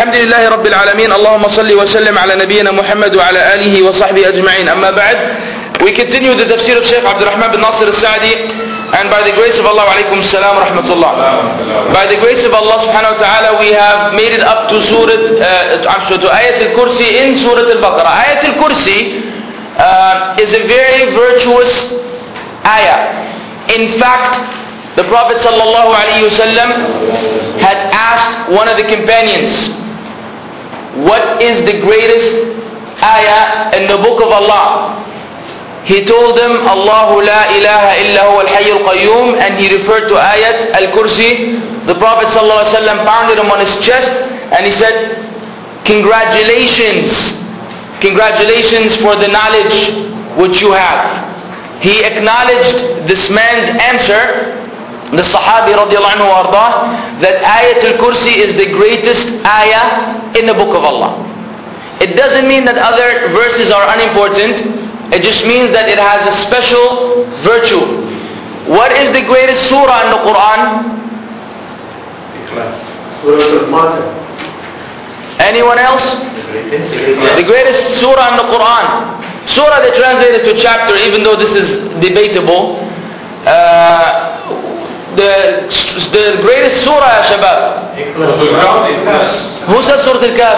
الحمد لله رب العالمين اللهم صل وسلم على نبينا محمد وعلى آله وصحبه أجمعين أما بعد. We continue the tafsir of Shaykh Abdul Rahman bin Nasir al-Sa'di, and by the grace of Allah, alaykum salam wa rahmatullah. By the grace of Allah subhanahu wa ta'ala, we have made it up to to Ayat al-Kursi in Surah al-Baqarah. Ayat al-Kursi is a very virtuous ayah. In fact, the Prophet sallallahu alaihi wasallam had asked one of the companions, what is the greatest ayah in the book of Allah? He told them, Allahu la ilaha illa huwa al-hayyul qayyum, and he referred to ayat al-Kursi. The Prophet sallallahu alaihi wasallam pounded him on his chest and he said, congratulations for the knowledge which you have. He acknowledged this man's answer, the Sahabi radiallahu anhu ardah, that Ayat al-Kursi is the greatest ayah in the book of Allah. It doesn't mean that other verses are unimportant. It just means that it has a special virtue. What is the greatest surah in the Quran? Anyone else? The greatest surah in the Quran. Surah they translated to chapter, even though this is debatable. The greatest surah, ya shabab. Who said Surah Al-Kahf?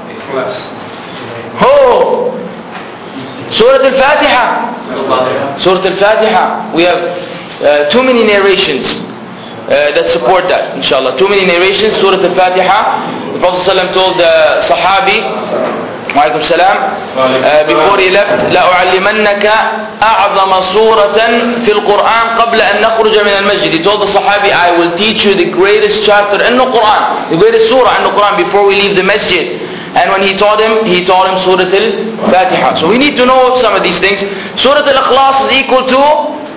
Who? Surah Al-Fatiha. Surah Al-Fatiha. We have too many narrations that support that, inshallah. Too many narrations. Surah Al-Fatiha. The Prophet ﷺ told the Sahabi, وعليكم السلام, before he left, لأعلمنك أعظم سورة في القرآن قبل أن نخرج من المسجد. He told the Sahabi, I will teach you the greatest chapter in the Quran, the greatest surah in the Quran before we leave the masjid. And when he taught him Surah Al-Fatiha. So we need to know some of these things. Surah Al-Ikhlas is equal to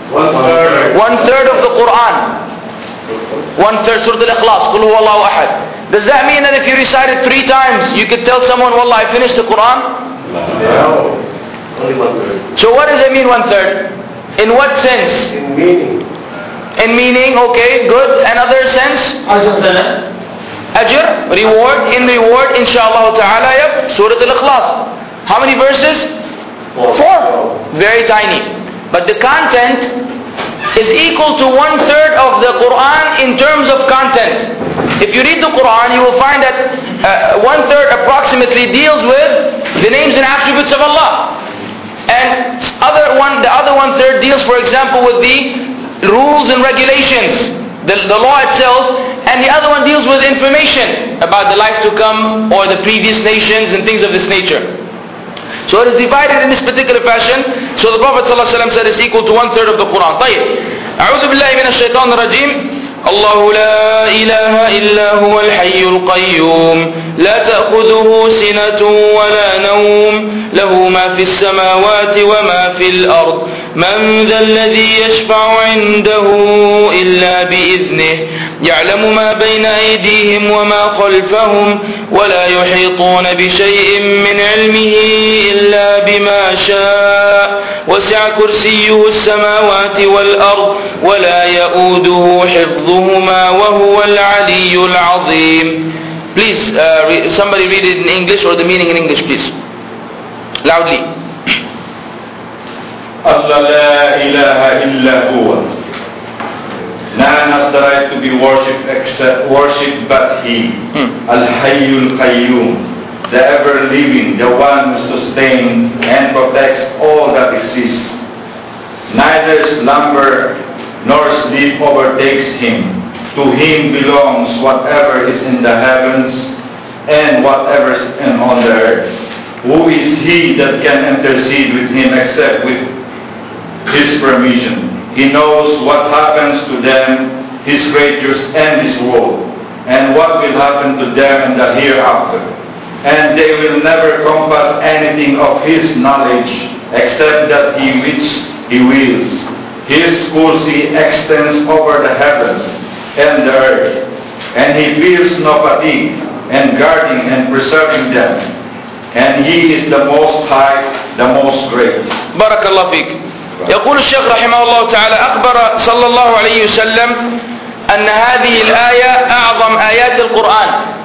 1/3 of the Quran. 1/3 Surah Al-Ikhlas, Qul huwa Allahu ahad. Does that mean that if you recite it 3 times, you could tell someone, Wallah, I finished the Quran? No. So what does it mean 1/3? In what sense? In meaning. In meaning, okay, good. Another sense? Ajr, reward. In reward, inshallah ta'ala, yep, Surah Al-Ikhlas. How many verses? 4. Very tiny. But the content is equal to 1/3 of the Quran in terms of content. If you read the Quran, you will find that 1/3 approximately deals with the names and attributes of Allah. And the other 1/3 deals, for example, with the rules and regulations, the law itself, and the other one deals with information about the life to come or the previous nations and things of this nature. So it is divided in this particular fashion. So the Prophet ﷺ said it's equal to 1/3 of the Quran. طيب. أعوذ بالله من الشيطان الرجيم. الله لا إله إلا هو الحي القيوم لا تأخذه سنة ولا نوم له ما في السماوات وما في الأرض من ذا الذي يشفع عنده إلا بإذنه يعلم ما بين أيديهم وما خلفهم ولا يحيطون بشيء من علمه إلا بما شاء وسع كرسيه السماوات والأرض ولا يؤوده حفظهما وهو العلي العظيم. Please, somebody read it in English or the meaning in English, please. Loudly. Allah la ilaha illa huwa. None has the right to be worshipped but He. Al-Hayyul Qayyum, the ever-living, the one who sustains and protects all that exists. Neither slumber nor sleep overtakes Him. To Him belongs whatever is in the heavens and whatever is on the earth. Who is He that can intercede with Him except with His permission? He knows what happens to them, His creatures and His world, and what will happen to them in the hereafter. And they will never compass anything of His knowledge except that which He wills. His kursi extends over the heavens and the earth, and He feels no fatigue in guarding and preserving them. And He is the Most High, the Most Great. Barakallah fiqh. يقول الشيخ رحمه الله تعالى أخبر صلى الله عليه وسلم أن هذه الآية أعظم آيات القرآن.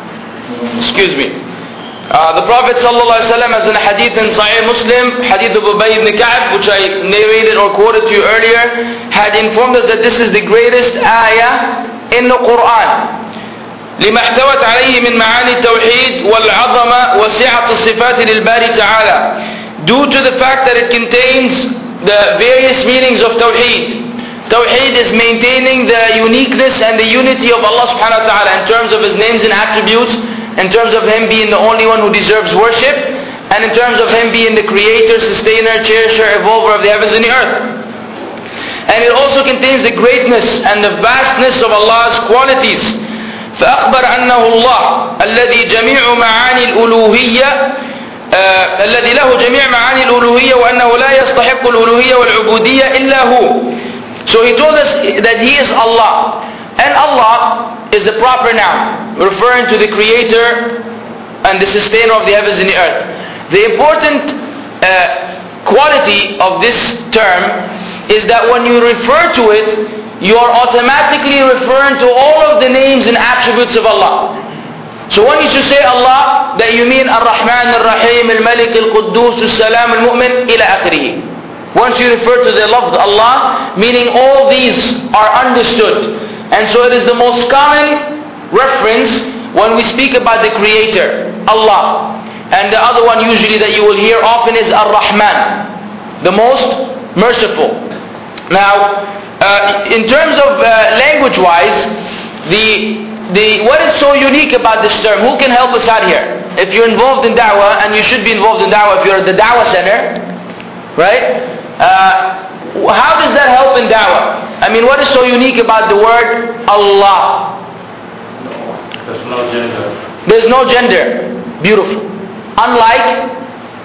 Excuse me. The Prophet ﷺ, as in a hadith in Sahih Muslim, hadith of Ubay ibn Ka'b, which I narrated or quoted to you earlier, had informed us that this is the greatest ayah in the Quran. لما احتوت عليه من معاني التوحيد والعظمة وسعة الصفات للباري تعالى, due to the fact that it contains the various meanings of Tawheed. Tawheed is maintaining the uniqueness and the unity of Allah subhanahu wa ta'ala in terms of His names and attributes, in terms of Him being the only one who deserves worship, and in terms of Him being the creator, sustainer, cherisher, evolver of the heavens and the earth. And it also contains the greatness and the vastness of Allah's qualities. فأخبر أنه الله الذي جميع معاني الألوهية الذي له جميع معاني الألوهية وأنه لا يستحق الألوهية والعبودية إلا هو. So he told us that He is Allah, and Allah is the proper noun, referring to the Creator and the Sustainer of the heavens and the earth. The important quality of this term is that when you refer to it, you are automatically referring to all of the names and attributes of Allah. So when you should say Allah, that you mean Ar-Rahman, Ar-Rahim, Al-Malik, Al-Quddus, Al-Salam, Al-Mu'min, ila akhirih. Once you refer to the lafz Allah, meaning all these are understood. And so it is the most common reference when we speak about the Creator, Allah. And the other one usually that you will hear often is Ar-Rahman, the most merciful. Now, in terms of language-wise, what is so unique about this term? Who can help us out here? If you're involved in da'wah, and you should be involved in da'wah if you're at the da'wah center, right? How does that help in da'wah? I mean, what is so unique about the word Allah? There's no gender. There's no gender. Beautiful. Unlike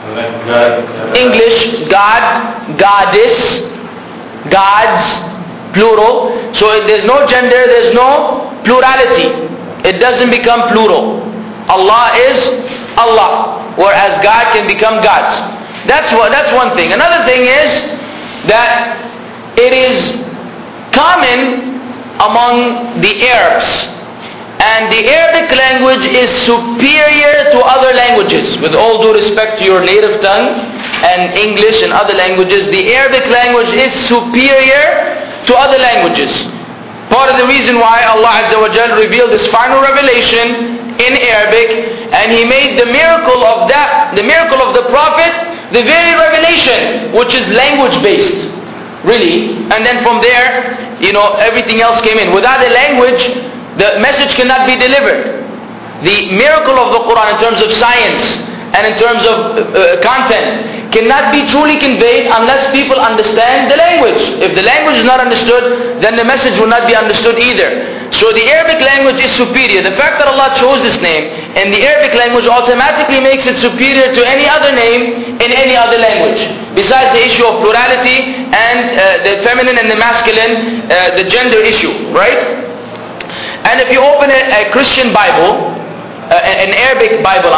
English, God, goddess, gods, plural. So there's no gender, there's no plurality. It doesn't become plural. Allah is Allah, whereas God can become gods. That's one thing. Another thing is that it is common among the Arabs, and the Arabic language is superior to other languages. With all due respect to your native tongue and English and other languages, the Arabic language is superior to other languages. Part of the reason why Allah Azza wa Jal revealed His final revelation in Arabic, and He made the miracle of the Prophet, the very revelation, which is language based, really. And then from there, everything else came in. Without a language, the message cannot be delivered. The miracle of the Quran in terms of science and in terms of content cannot be truly conveyed unless people understand the language. If the language is not understood, then the message will not be understood either. So the Arabic language is superior. The fact that Allah chose this name in the Arabic language automatically makes it superior to any other name in any other language. Besides the issue of plurality and the feminine and the masculine, the gender issue, right? And if you open a Christian Bible, an Arabic Bible,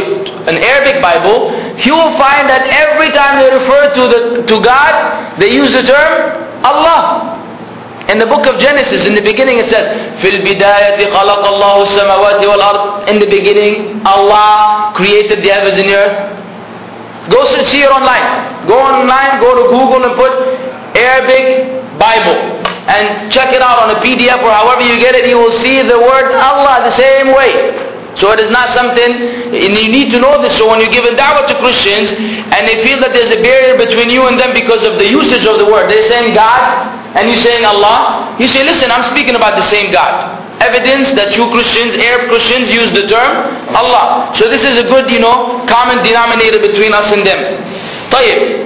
you will find that every time they refer to God, they use the term Allah. In the book of Genesis, in the beginning it says, فِي الْبِدَايَةِ خَلَقَ اللَّهُ السَّمَوَاتِ وَالْأَرْضِ. In the beginning, Allah created the heavens and the earth. Go see it online. Go online, go to Google and put Arabic Bible. And check it out on a PDF or however you get it. You will see the word Allah the same way. So it is not something, and you need to know this. So when you give a da'wah to Christians and they feel that there's a barrier between you and them because of the usage of the word, they're saying God and you're saying Allah, you say, listen, I'm speaking about the same God. Evidence that you Christians, Arab Christians, use the term Allah. So this is a good, common denominator between us and them. طيب.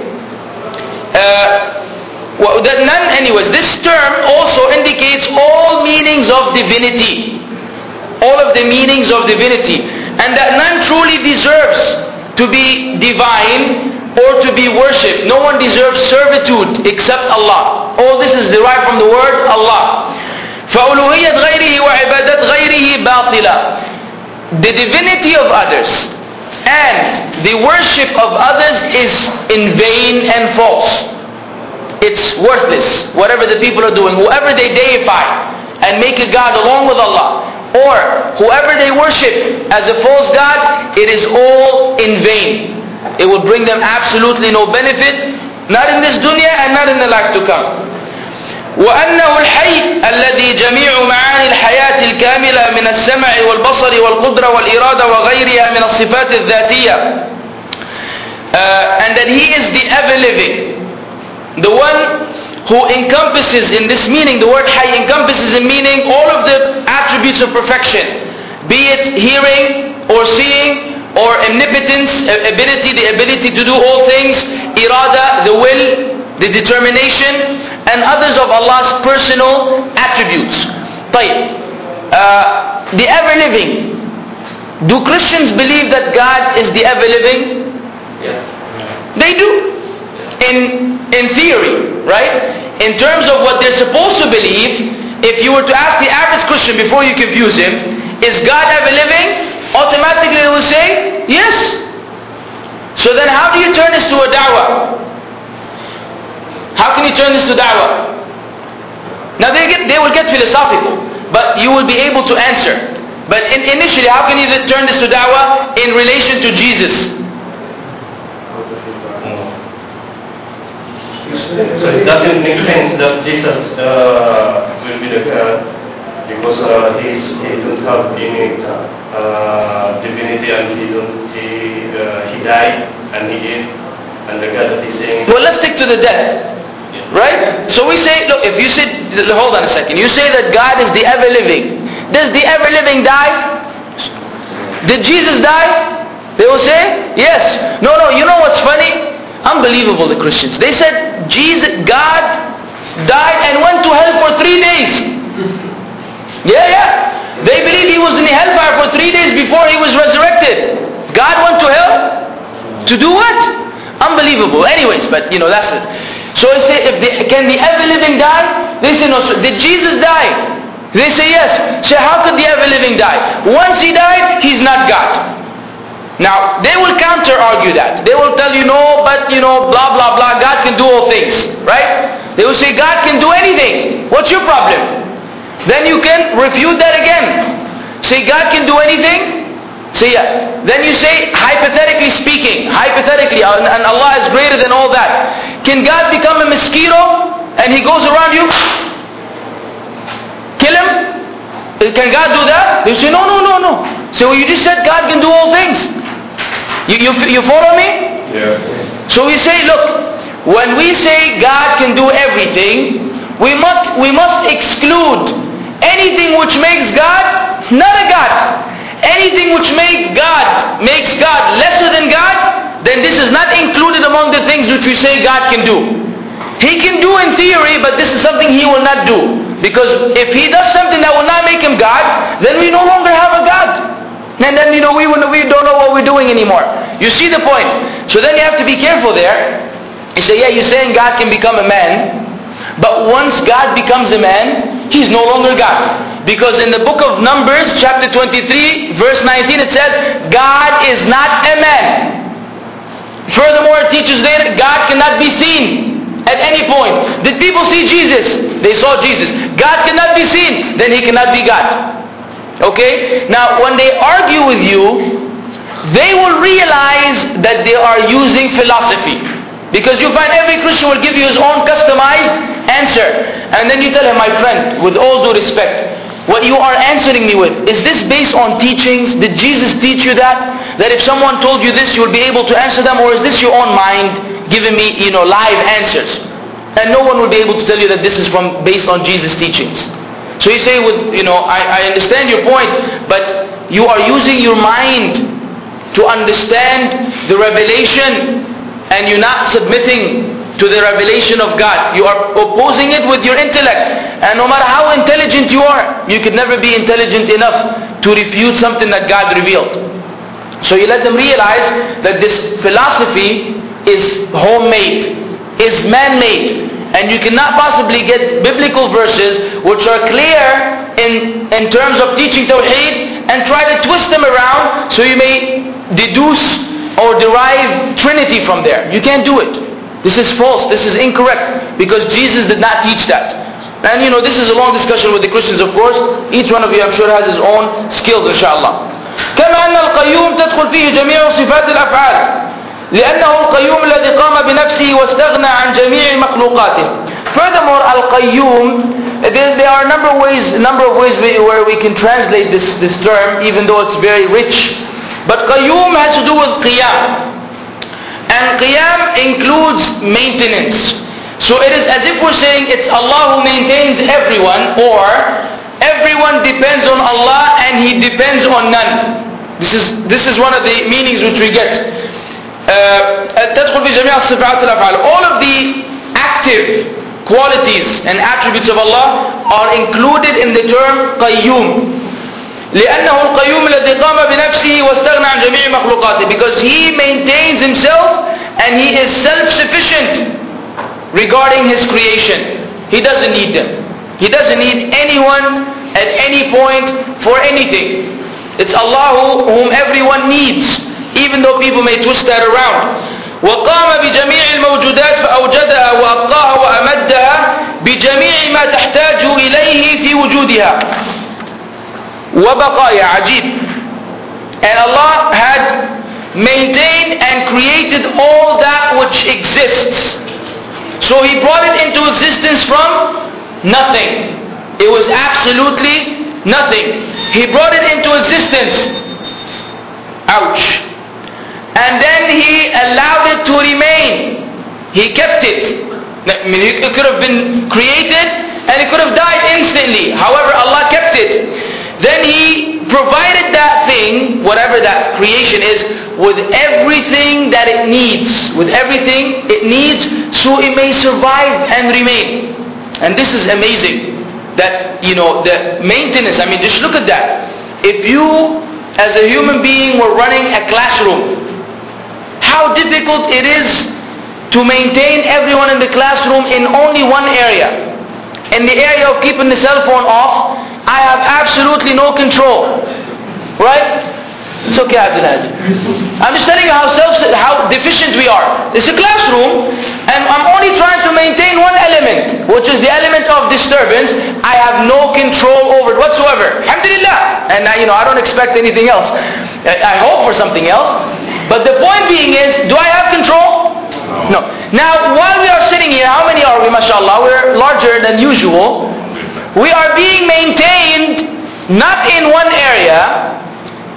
Anyways, this term also indicates all meanings of divinity. All of the meanings of divinity. And that none truly deserves to be divine or to be worshipped. No one deserves servitude except Allah. All this is derived from the word Allah. فَأُلُوهِيَّةْ غَيْرِهِ وَعِبَادَةْ غَيْرِهِ بَاطِلًا. The divinity of others and the worship of others is in vain and false. It's worthless, whatever the people are doing. Whoever they deify and make a God along with Allah, or whoever they worship as a false god, it is all in vain. It will bring them absolutely no benefit, not in this dunya and not in the life to come. وأنه الحي الذي جميع معاني الحياة الكاملة من السمع والبصر والقدرة والإرادة وغيرها من الصفات الذاتية. And that He is the ever-living, the one who encompasses, in this meaning, the word Hayy encompasses in meaning all of the attributes of perfection, be it hearing or seeing or omnipotence, the ability to do all things, irada, the will, the determination, and others of Allah's personal attributes. The ever-living. Do Christians believe that God is the ever-living? Yes. They do. In theory, right? In terms of what they're supposed to believe, if you were to ask the average Christian before you confuse him, is God ever-living? Automatically they will say, yes. So then how do you turn this to a da'wah? How can you turn this to da'wah? Now they will get philosophical, but you will be able to answer. But initially, how can you turn this to da'wah in relation to Jesus? So it doesn't make sense that Jesus will be the God because he don't have any divinity, and he died and he did, and the God that he's saying. Well, let's stick to the death. Right? So we say, look, if you say, hold on a second, you say that God is the ever-living. Does the ever-living die? Did Jesus die? They will say, yes. No, you know what's funny? Unbelievable, the Christians. They said, God died and went to hell for 3 days. Yeah. They believe He was in the hellfire for 3 days before He was resurrected. God went to hell? To do what? Unbelievable. Anyways, but that's it. So I say, can the ever-living die? They say no. So did Jesus die? They say yes. So how could the ever-living die? Once He died, He's not God. Now, they will counter-argue that. They will tell you, no, but blah, blah, blah, God can do all things. Right? They will say, God can do anything. What's your problem? Then you can refute that again. Say, God can do anything? Say, yeah. Then you say, hypothetically speaking, and Allah is greater than all that. Can God become a mosquito and He goes around you? Kill him? Can God do that? They say, no. So you just said God can do all things. You follow me? Yeah. So we say, look, when we say God can do everything, we must exclude anything which makes God not a God. Anything which makes God lesser than God, then this is not included among the things which we say God can do. He can do in theory, but this is something He will not do. Because if He does something that will not make Him God, then we no longer have a God. And then we don't know what we're doing anymore. You see the point? So then you have to be careful there. You say, yeah, you're saying God can become a man, but once God becomes a man, He's no longer God. Because in the book of Numbers, chapter 23, verse 19, it says, God is not a man. Furthermore, it teaches there, God cannot be seen at any point. Did people see Jesus? They saw Jesus. God cannot be seen, then He cannot be God. Okay? Now, when they argue with you, they will realize that they are using philosophy. Because you find every Christian will give you his own customized answer. And then you tell him, my friend, with all due respect, what you are answering me with, is this based on teachings? Did Jesus teach you that? That if someone told you this, you will be able to answer them? Or is this your own mind giving me, live answers? And no one will be able to tell you that this is based on Jesus' teachings. So you say, I understand your point, but you are using your mind to understand the revelation, and you're not submitting to the revelation of God. You are opposing it with your intellect. And no matter how intelligent you are, you could never be intelligent enough to refute something that God revealed. So you let them realize that this philosophy is homemade, is man-made. And you cannot possibly get biblical verses which are clear in terms of teaching Tawheed and try to twist them around so you may deduce or derive Trinity from there. You can't do it. This is false. This is incorrect. Because Jesus did not teach that. And this is a long discussion with the Christians, of course. Each one of you, I'm sure, has his own skills, inshallah. كما أن القيوم تدخل فيه جميع صفات الأفعال لأنه القيوم الذي قام بنفسه واستغنى عن جميع مخلوقاته. Furthermore, al-qayyum, there are a number of ways where we can translate this term, even though it's very rich. But qayyum has to do with qiyam. And qiyam includes maintenance. So it is as if we're saying it's Allah who maintains everyone, or everyone depends on Allah and He depends on none. This is one of the meanings which we get. تدخل في جميع الصفات الأفعال. All of the active qualities and attributes of Allah are included in the term qayyum. لأنه القيوم الذي قام بنفسه واستغنى عن جميع مخلوقاته, because He maintains Himself and He is self-sufficient regarding His creation. He doesn't need them. He doesn't need anyone at any point for anything. It's Allah whom everyone needs, even though people may twist that around. وقام بجميع الموجودات فأوجدها وأبقاها وأمدها بجميع ما تحتاج إليه في وجودها وبقائها. عجيب. And Allah had maintained and created all that which exists. So He brought it into existence from nothing. It was absolutely nothing. He brought it into existence. Ouch. And then He allowed it to remain. He kept it. I mean, it could have been created and it could have died instantly. However, Allah kept it. Then He provided that thing, whatever that creation is, with everything that it needs. With everything it needs, so it may survive and remain. And this is amazing. That, the maintenance, I mean, just look at that. If you, as a human being, were running a classroom, how difficult it is to maintain everyone in the classroom in only one area. In the area of keeping the cell phone off, I have absolutely no control. Right? It's okay, Abdullah. I'm just telling you how deficient we are. It's a classroom, and I'm only trying to maintain one element, which is the element of disturbance. I have no control over it whatsoever. Alhamdulillah. And I don't expect anything else. I hope for something else. But the point being is, do I have control? No. Now, while we are sitting here, how many are we, mashallah? We're larger than usual. We are being maintained not in one area.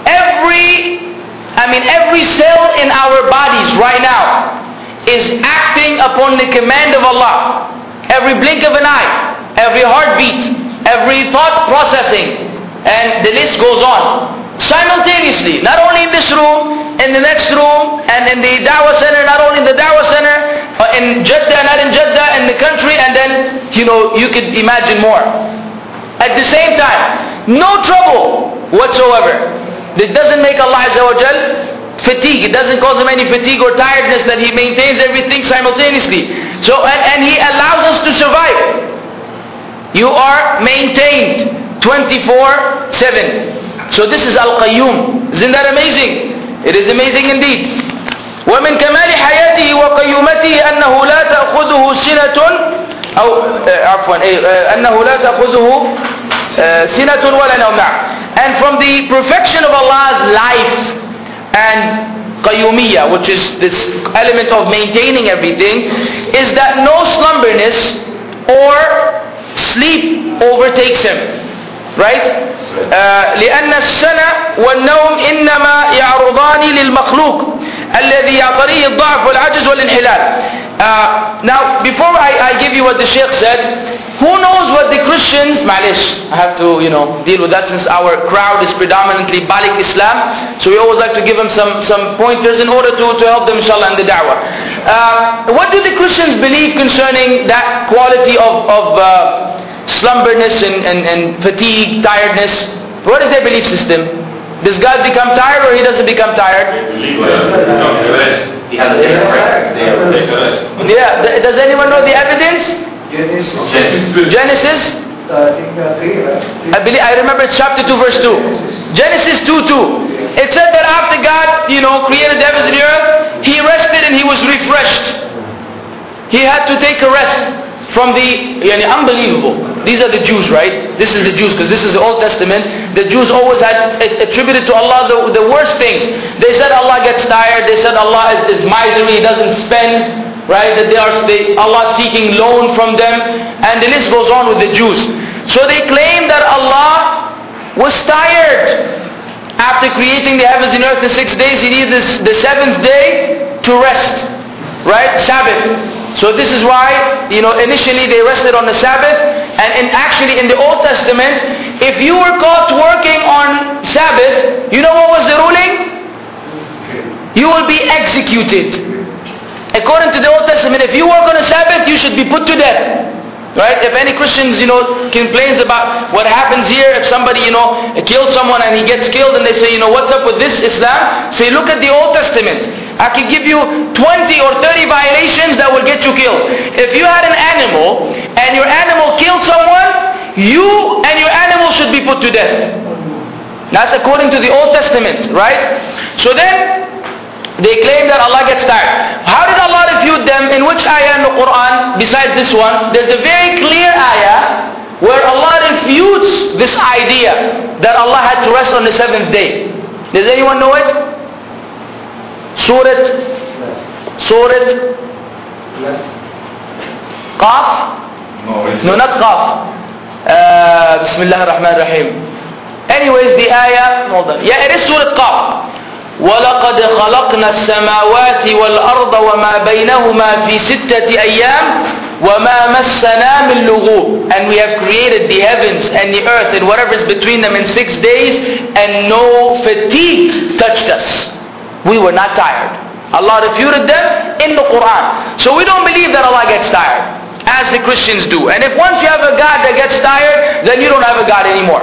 Every cell in our bodies right now is acting upon the command of Allah. Every blink of an eye, every heartbeat, every thought processing, and the list goes on. Simultaneously, not only in this room, in the next room, and in the da'wah center, not only in the da'wah center, in Jeddah, not in Jeddah, in the country, and then, you could imagine more. At the same time, no trouble whatsoever. This doesn't make Allah Azza wa Jal fatigue. It doesn't cause Him any fatigue or tiredness, that He maintains everything simultaneously. So, and He allows us to survive. You are maintained 24/7. So this is Al-Qayyum. Isn't that amazing? It is amazing indeed. ومن كمال حياته وقيومته أنه لا تأخذه سنة أنه لا تأخذه سنة ولا نوم. And from the perfection of Allah's life and qayyumiyya, which is this element of maintaining everything, is that no slumberness or sleep overtakes Him. Right? لأن السنة والنوم إنما يعرضان للمخلوق الذي يعتريه الضعف والعجز والانحلال. Now, before I give you what the Shaykh said, who knows what the Christians, I have to, deal with that, since our crowd is predominantly Balik Islam, so we always like to give them some pointers in order to help them, inshallah, in the da'wah. What do the Christians believe concerning that quality of slumberness and fatigue, tiredness? What is their belief system? Does God become tired or He doesn't become tired? He has a different reference. Yeah. Does anyone know the evidence? Genesis? I remember it's chapter 2 verse 2. Genesis 2:2. It said that after God, created the heavens and the earth, He rested and He was refreshed. He had to take a rest from the unbelievable. these are the Jews, right? This is the Jews, because this is the Old Testament. The Jews always had attributed to Allah the worst things. They said Allah gets tired. They said Allah is miserly, He doesn't spend, right? That Allah seeking loan from them, and the list goes on with the Jews. So they claim that Allah was tired. After creating the heavens and earth in 6 days, He needed the 7th day to rest, right? Sabbath. So this is why, initially they rested on the Sabbath, and actually in the Old Testament, if you were caught working on Sabbath, you know what was the ruling? You will be executed. According to the Old Testament, if you work on a Sabbath, you should be put to death. Right? If any Christians, complains about what happens here, if somebody, kills someone and he gets killed and they say, what's up with this Islam? Say, look at the Old Testament. I can give you 20 or 30 violations that will get you killed. If you had an animal and your animal killed someone, you and your animal should be put to death. That's according to the Old Testament, right? So then, they claim that Allah gets tired. How did Allah refute them? In which ayah in the Quran, besides this one? There's a very clear ayah where Allah refutes this idea that Allah had to rest on the 7th day. Does anyone know it? Surah Qaf? No, not Qaf. Bismillah ar-Rahman ar-Rahim. Anyways, the ayah, hold on. Yeah, it is Surah Qaf. وَلَقَدْ خَلَقْنَا السَّمَاوَاتِ وَالْأَرْضَ وَمَا بَيْنَهُمَا فِي 6 أَيَّامٍ وَمَا مَسَّنَا مِن لُغُوبٍ. And we have created the heavens and the earth and whatever is between them in 6 days, and no fatigue touched us. We were not tired. Allah refuted them in the Quran. So we don't believe that Allah gets tired, as the Christians do. And if once you have a God that gets tired, then you don't have a God anymore.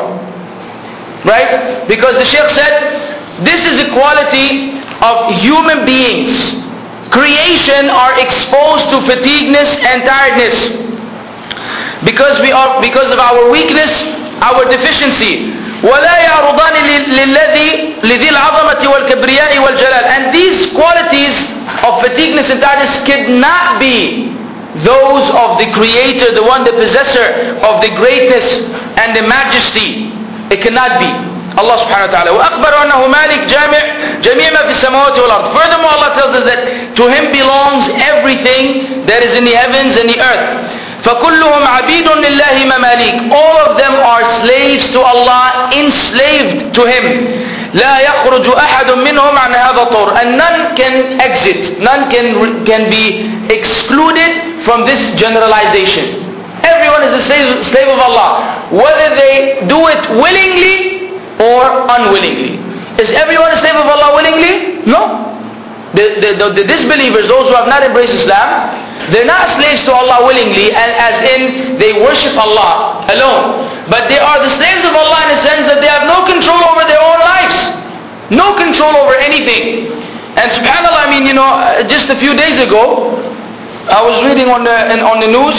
Right? Because the Shaykh said, this is a quality of human beings. Creation are exposed to fatigueness and tiredness because of our weakness, our deficiency. وَلَا يَعْرُضَانِ لِذِي الْعَظَمَةِ وَالْكَبْرِيَاءِ وَالْجَلَالِ. And these qualities of fatigueness and tiredness cannot be those of the Creator, the one, the possessor of the greatness and the majesty. It cannot be. Allah subhanahu wa ta'ala. وَأَخْبَرُ أَنَّهُ مَالِكْ جَمِيعَ مَا فِي السَّمَاوَاتِ وَالْأَرْضِ. Furthermore, Allah tells us that to Him belongs everything that is in the heavens and the earth. فَكُلُّهُمْ عَبِيدٌ لِلَّهِ مَمَالِيكٌ. All of them are slaves to Allah, enslaved to Him. لَا يَخْرُجُ أَحَدٌ مِّنْهُمْ عَنْ هَذَا الطَّوْرِ. And none can exit, none can be excluded from this generalization. Everyone is a slave of Allah, whether they do it willingly or unwillingly. Is everyone a slave of Allah willingly? No. The disbelievers, those who have not embraced Islam, they're not slaves to Allah willingly, as in they worship Allah alone. But they are the slaves of Allah in a sense that they have no control over their own lives. No control over anything. And subhanAllah, just a few days ago, I was reading on the news,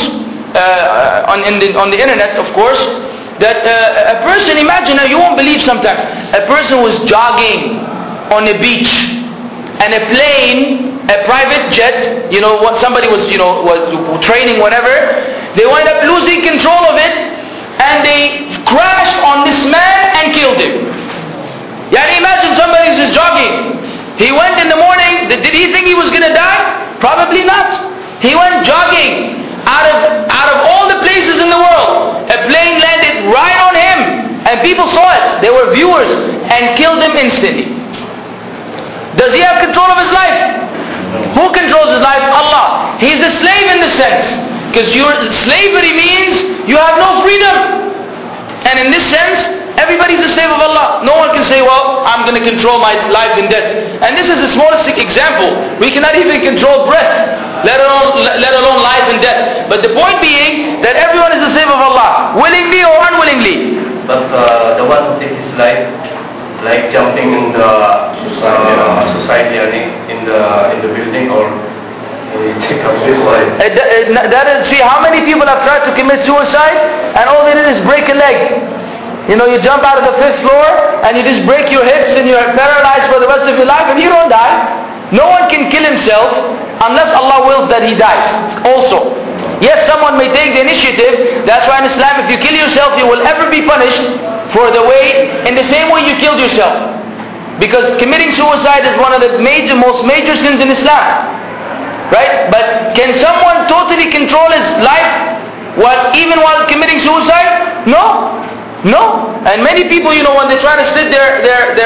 on the internet, of course, that a person, imagine, you won't believe sometimes, a person was jogging on a beach, and a plane, a private jet, somebody was training, whatever, they wind up losing control of it, and they crashed on this man and killed him. Imagine somebody who's just jogging. He went in the morning, did he think he was going to die? Probably not. He went jogging. Out of all the places in the world, a plane landed right on him, and people saw it. They were viewers, and killed him instantly. Does he have control of his life? Who controls his life? Allah. He's a slave in the sense, because slavery means you have no freedom. And in this sense, everybody's a slave of Allah. No one can say, well, I'm going to control my life and death. And this is the smallest example. We cannot even control breath, let alone life and death. But the point being that everyone is a slave of Allah, willingly or unwillingly. But the one who takes his life, like jumping in the society, in the building, or take up suicide. See, how many people have tried to commit suicide, and all they did is break a leg. You jump out of the 5th floor, and you just break your hips, and you're paralyzed for the rest of your life, and you don't die. No one can kill himself unless Allah wills that he dies also. Yes, someone may take the initiative. That's why in Islam, if you kill yourself, you will ever be punished for the way, in the same way you killed yourself. Because committing suicide is one of the most major sins in Islam. Right? But can someone totally control his life even while committing suicide? No. No. And many people, when they try to slit their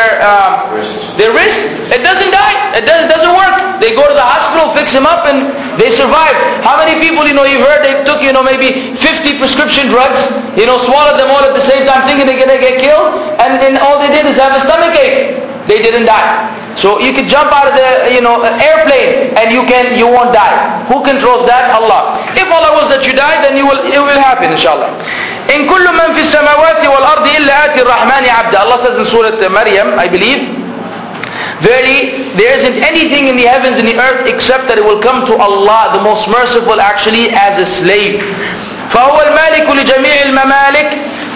wrist, it doesn't die. It doesn't work. They go to the hospital, fix them up, and they survive. How many people, you've heard they took, maybe 50 prescription drugs, swallowed them all at the same time thinking they're going to get killed, and then all they did is have a stomach ache. They didn't die. So you can jump out of the airplane and you won't die. Who controls that? Allah. If Allah wills that you die, then it will happen, inshallah. In كل من في السماوات والأرض إلا آتي الرحمن عبدا. Allah says in Surah Maryam, I believe, verily there isn't anything in the heavens and the earth except that it will come to Allah, the most merciful, actually, as a slave. فهو المالك لجميع الممالك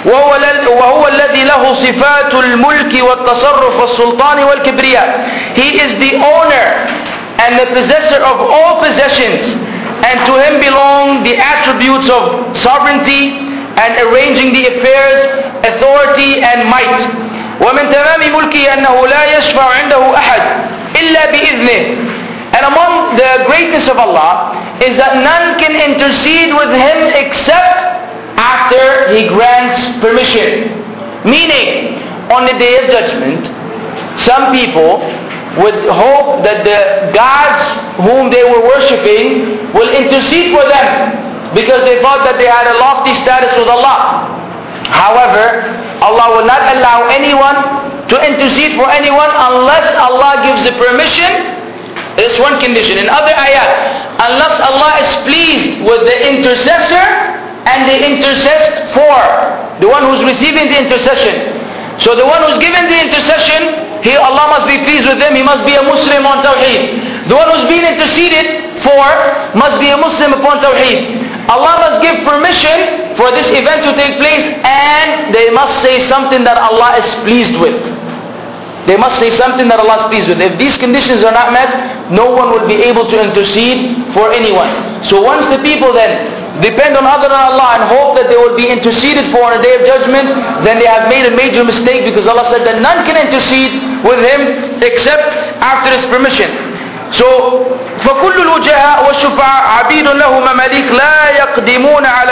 وهو الذي له صفات الملك والتصرف والسلطان والكبرياء. He is the owner and the possessor of all possessions, and to him belong the attributes of sovereignty and arranging the affairs, authority and might. ومن تمام ملكه أنه لا يشفع عنده أحد إلا بإذنه. And among the greatness of Allah is that none can intercede with Him except after He grants permission. Meaning, on the Day of Judgment, some people would hope that the gods whom they were worshipping will intercede for them because they thought that they had a lofty status with Allah. However, Allah will not allow anyone to intercede for anyone unless Allah gives the permission. It's one condition. In other ayat, unless Allah is pleased with the intercessor and the intercessed for, the one who's receiving the intercession. So the one who's given the intercession, Allah must be pleased with him. He must be a Muslim on Tawheed. The one who's being interceded for must be a Muslim upon Tawheed. Allah must give permission for this event to take place, and they must say something that Allah is pleased with. They must say something that Allah is pleased with. If these conditions are not met, no one will be able to intercede for anyone. So once the people then depend on other than Allah and hope that they will be interceded for on a Day of Judgment, then they have made a major mistake, because Allah said that none can intercede with Him except after His permission. So فكل الوجهاء والشفعاء عبيد له مماليك لا يقدمون على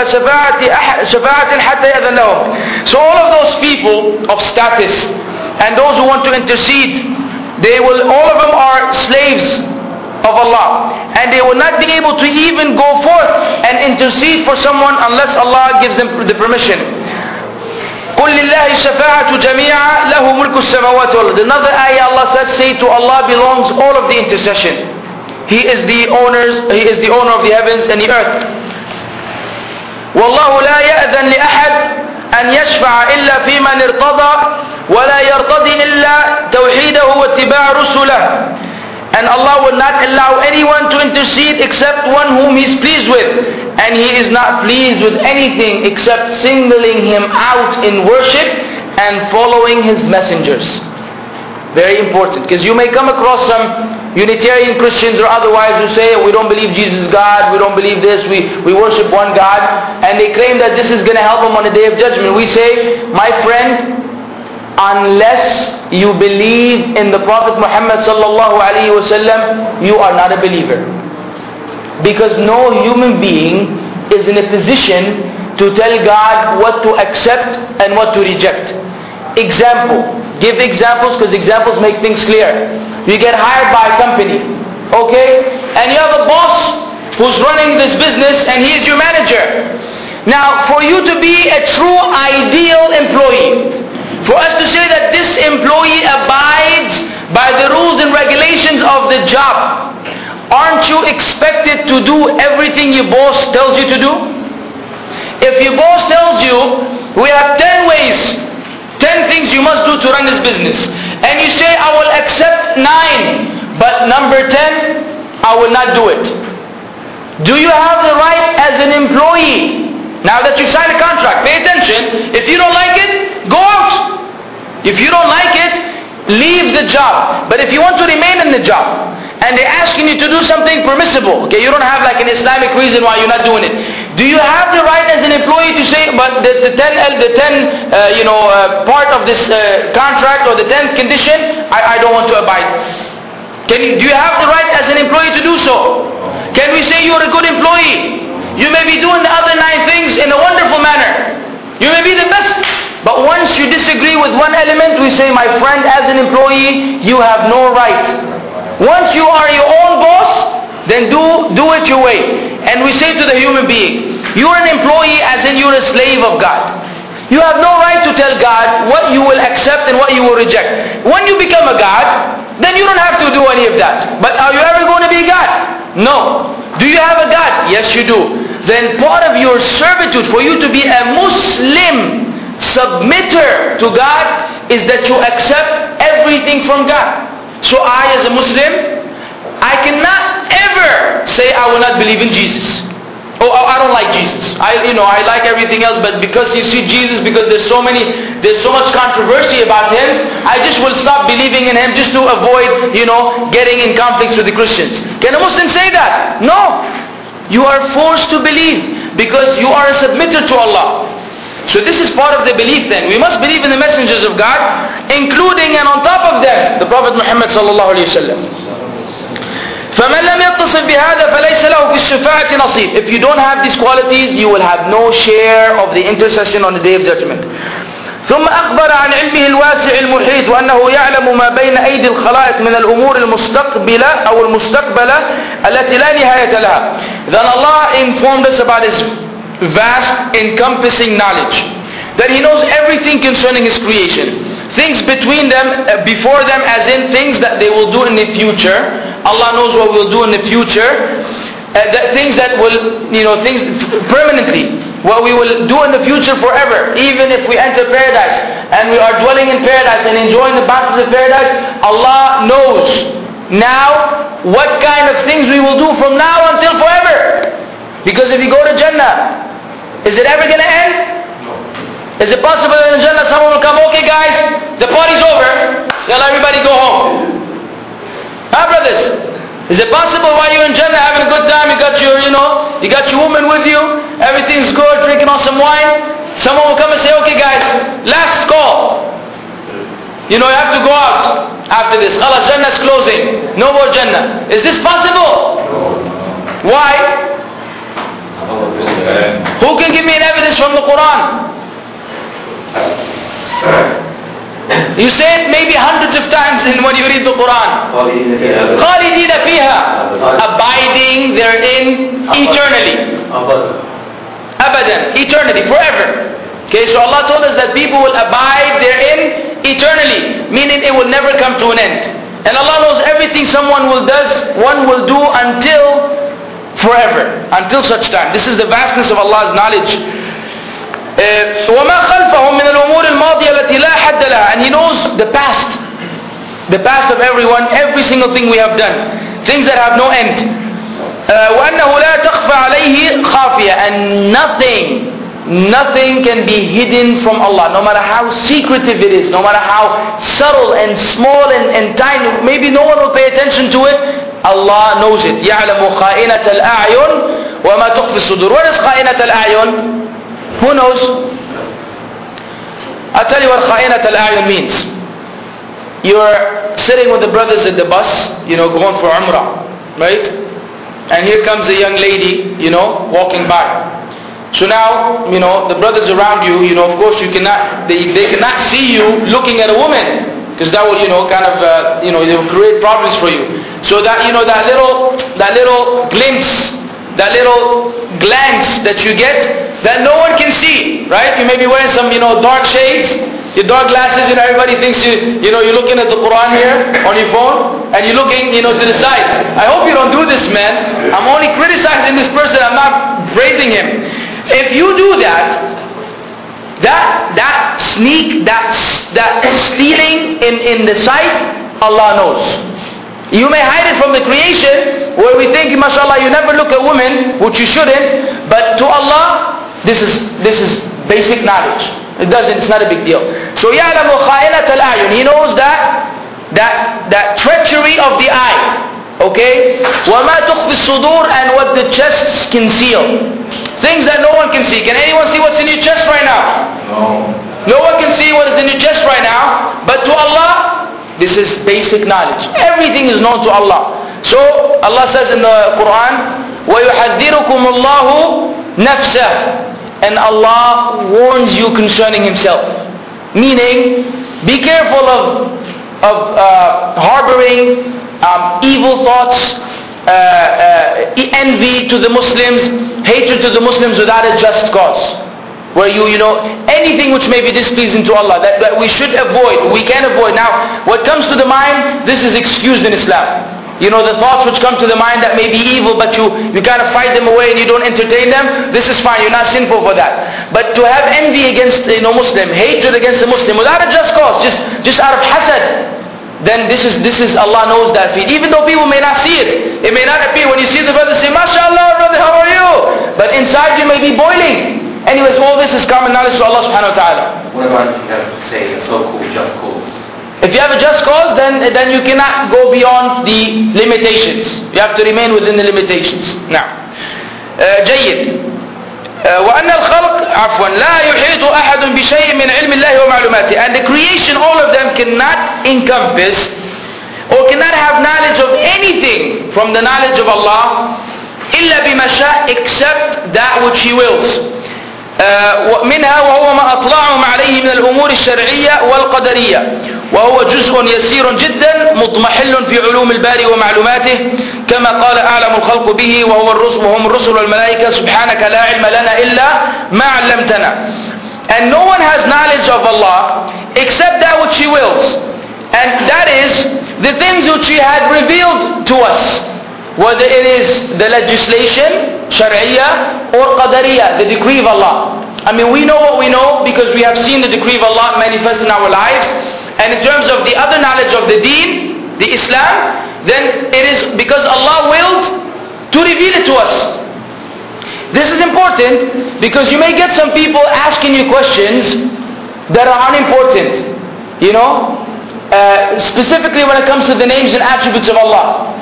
شفاعة حتى يأذن لهم. So all of those people of status and those who want to intercede, all of them are slaves of Allah, and they will not be able to even go forth and intercede for someone unless Allah gives them the permission. قُلْ لِلَّهِ الشَّفَاعَةُ جَمِيعًا لَهُ مُلْكُ السَّمَاوَاتِ وَالْأَرْضِ. Another ayah Allah says, say to Allah belongs all of the intercession. He is the owner of the heavens and the earth. وَاللَّهُ لَا يَأْذَنْ لِأَحَدٍ أَنْ يَشْفَعَ إِلَّا فِي مَنْ ارْتَضَى وَلَا يَرْتَضِي إِلَّا تَوْحِيدَهُ وَاتِّبَاعَ رُسُلَهُ. And Allah will not allow anyone to intercede except one whom He is pleased with. And He is not pleased with anything except singling Him out in worship and following His messengers. Very important. Because you may come across some Unitarian Christians or otherwise who say, we don't believe Jesus is God, we don't believe this, we worship one God. And they claim that this is going to help them on the Day of Judgment. We say, my friend, unless you believe in the Prophet Muhammad sallallahu alaihi wasallam, you are not a believer. Because no human being is in a position to tell God what to accept and what to reject. Example. Give examples, because examples make things clear. You get hired by a company, okay? And you have a boss who's running this business and he is your manager. Now, for you to be a true ideal employee, for us to say that this employee abides by the rules and regulations of the job, aren't you expected to do everything your boss tells you to do? If your boss tells you, we have 10 ways, 10 things you must do to run this business, and you say, I will accept 9, but number 10, I will not do it. Do you have the right as an employee? Now that you signed a contract, pay attention. If you don't like it, go out. If you don't like it, leave the job. But if you want to remain in the job, and they're asking you to do something permissible, okay, you don't have like an Islamic reason why you're not doing it. Do you have the right as an employee to say, but the 10 part of this contract or the 10th condition, I don't want to abide? Do you have the right as an employee to do so? Can we say you're a good employee? You may be doing the other 9 things in a wonderful manner. You may be the best. But once you disagree with one element, we say, my friend, as an employee, you have no right. Once you are your own boss, then do it your way. And we say to the human being, you're an employee as in you're a slave of God. You have no right to tell God what you will accept and what you will reject. When you become a God, then you don't have to do any of that. But are you ever going to be God? No. Do you have a God? Yes, you do. Then part of your servitude for you to be a Muslim submitter to God is that you accept everything from God. So I as a Muslim, I cannot ever say I will not believe in Jesus. Oh, I don't like Jesus. I like everything else, but because you see Jesus, because there's so much controversy about him, I just will stop believing in him just to avoid, getting in conflicts with the Christians. Can a Muslim say that? No. You are forced to believe because you are a submitter to Allah. So this is part of the belief then. We must believe in the messengers of God, including and on top of them, the Prophet Muhammad sallallahu alayhi wa sallam. فَمَنْ لَمْ يَتَّصِفْ بِهَذَا فَلَيْسَ لَهُ فِي الشَّفَاعَةِ نَصِيبٌ. If you don't have these qualities, you will have no share of the intercession on the Day of Judgment. ثم أخبر عن علمه الواسع المحيط وأنه يعلم ما بين أيدي الخلائق من الأمور المستقبلة أو المستقبلة التي لا نهاية لها. Then Allah informed us about His vast encompassing knowledge, that He knows everything concerning His creation, things between them, before them, as in things that they will do in the future. Allah knows what we'll do in the future, things that will, things permanently, what we will do in the future forever. Even if we enter paradise and we are dwelling in paradise and enjoying the bounties of paradise, Allah knows now what kind of things we will do from now until forever. Because if you go to Jannah, is it ever going to end? Is it possible that in Jannah someone will come, okay guys, the party's over, tell everybody go home? Huh, brothers? Is it possible while you're in Jannah having a good time, you got your woman with you, everything's good, drinking on some wine, someone will come and say, okay guys, last call. You have to go out after this. Allah, Jannah's closing. No more Jannah. Is this possible? Why? Who can give me an evidence from the Quran? You say it maybe hundreds of times when you read the Quran. خَالِدِينَ فِيهَا, abiding therein eternally. Abadan, eternity, forever. Okay, so Allah told us that people will abide therein eternally, meaning it will never come to an end. And Allah knows everything one will do until forever, until such time. This is the vastness of Allah's knowledge. وَمَا خَلْفَهُمْ مِنَ الْأُمُورِ الْمَاضِيَةِ الَّتِي لَا حَدَّ لَهَا. And He knows the past of everyone, every single thing we have done, things that have no end. وَأَنَّهُ لَا تَخْفَى عَلَيْهِ خَافِيَةً. And nothing can be hidden from Allah, no matter how secretive it is, no matter how subtle and small and tiny, maybe no one will pay attention to it. Allah knows it. يَعْلَمُ خَائِنَةَ الْأَعْيُنِ وَمَا تُخْفِي الصُّدُورِ. What is خَائِنَةَ الْأَعْيُنِ? Who knows? I'll tell you what خَائِنَةَ الْأَعْيُنِ means. You're sitting with the brothers at the bus, going for Umrah, right? And here comes a young lady, walking by. So now, the brothers around you, of course they cannot see you looking at a woman, because that will, it will create problems for you. So that, that little glimpse, that little glance that you get, that no one can see, right? You may be wearing some, dark shades, your dark glasses, everybody thinks you're looking at the Quran here on your phone, and you're looking, to the side. I hope you don't do this, man. I'm only criticizing this person, I'm not praising him. If you do that sneak, that stealing in the sight, Allah knows. You may hide it from the creation, where we think, mashallah, you never look at women, which you shouldn't, but to Allah, this is basic knowledge. It's not a big deal. So يَعْلَمُ خَائِنَةَ الْأَعْيُنِ. He knows that that treachery of the eye. Okay? وَمَا تُخْفِي الصُّدُورِ, and what the chests conceal. Things that no one can see. Can anyone see what's in your chest right now? No. No one can see what is in your chest right now. But to Allah, this is basic knowledge. Everything is known to Allah. So Allah says in the Quran, وَيُحَذِّرُكُمُ اللَّهُ نَفْسَهُ, and Allah warns you concerning Himself. Meaning, be careful of harboring evil thoughts, envy to the Muslims, hatred to the Muslims without a just cause. Where anything which may be displeasing to Allah, that we should avoid, we can avoid. Now, what comes to the mind, this is excused in Islam. The thoughts which come to the mind that may be evil, but you kind of fight them away and you don't entertain them, this is fine, you're not sinful for that. But to have envy against Muslim, hatred against a Muslim, without a just cause, just out of hasad, then this is Allah knows that feed. Even though people may not see it, it may not appear. When you see the brother say, MashaAllah brother, how are you? But inside you may be boiling. Anyways, all this is common knowledge to Allah subhanahu wa ta'ala. What about if you have, say, a so-called just cause? If you have a just cause, then you cannot go beyond the limitations. You have to remain within the limitations. Now, جيد. وأن الخلق عفوا لا يحيط أحد بشيء من علم الله ومعلوماته, and the creation, all of them cannot encompass or cannot have knowledge of anything from the knowledge of Allah إلا بما شاء, except that which He wills. منها وهو ما أطلعهم عليه من الأمور الشرعية والقدرية, وهو جزء يسير جدا مضمحل في علوم الباري ومعلوماته, كما قال أعلم الخلق به وهم الرسل والملائكة سبحانك لا علم لنا إلا ما علمتنا. And no one has knowledge of Allah except that which He wills, and that is the things which He had revealed to us, whether it is the legislation, Shari'iyah, or Qadariyah, the decree of Allah. I mean, we know what we know because we have seen the decree of Allah manifest in our lives. And in terms of the other knowledge of the Deen, the Islam, then it is because Allah willed to reveal it to us. This is important because you may get some people asking you questions that are unimportant. Specifically when it comes to the names and attributes of Allah.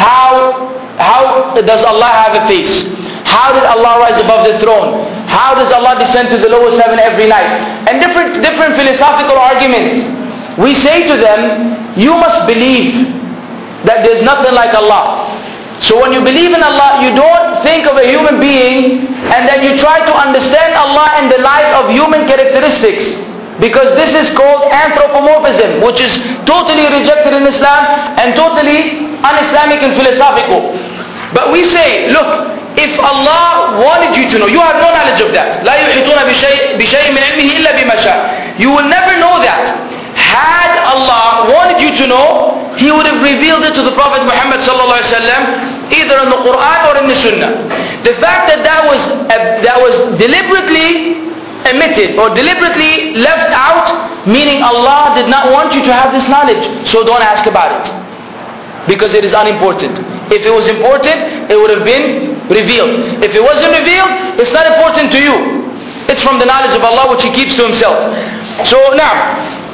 How does Allah have a face? How did Allah rise above the throne? How does Allah descend to the lowest heaven every night? And different philosophical arguments. We say to them, you must believe that there's nothing like Allah. So when you believe in Allah, you don't think of a human being and then you try to understand Allah in the light of human characteristics. Because this is called anthropomorphism, which is totally rejected in Islam and totally un-Islamic and philosophical. But we say, look, if Allah wanted you to know, you have no knowledge of that. لا يحيطون بشيء من علمه إلا بما شاء. You will never know that. Had Allah wanted you to know, He would have revealed it to the Prophet Muhammad sallallahu alaihi wasallam, either in the Quran or in the Sunnah. The fact that was deliberately omitted or deliberately left out, meaning Allah did not want you to have this knowledge, so don't ask about it. Because it is unimportant. If it was important, it would have been revealed. If it wasn't revealed, it's not important to you. It's from the knowledge of Allah which He keeps to Himself. So now,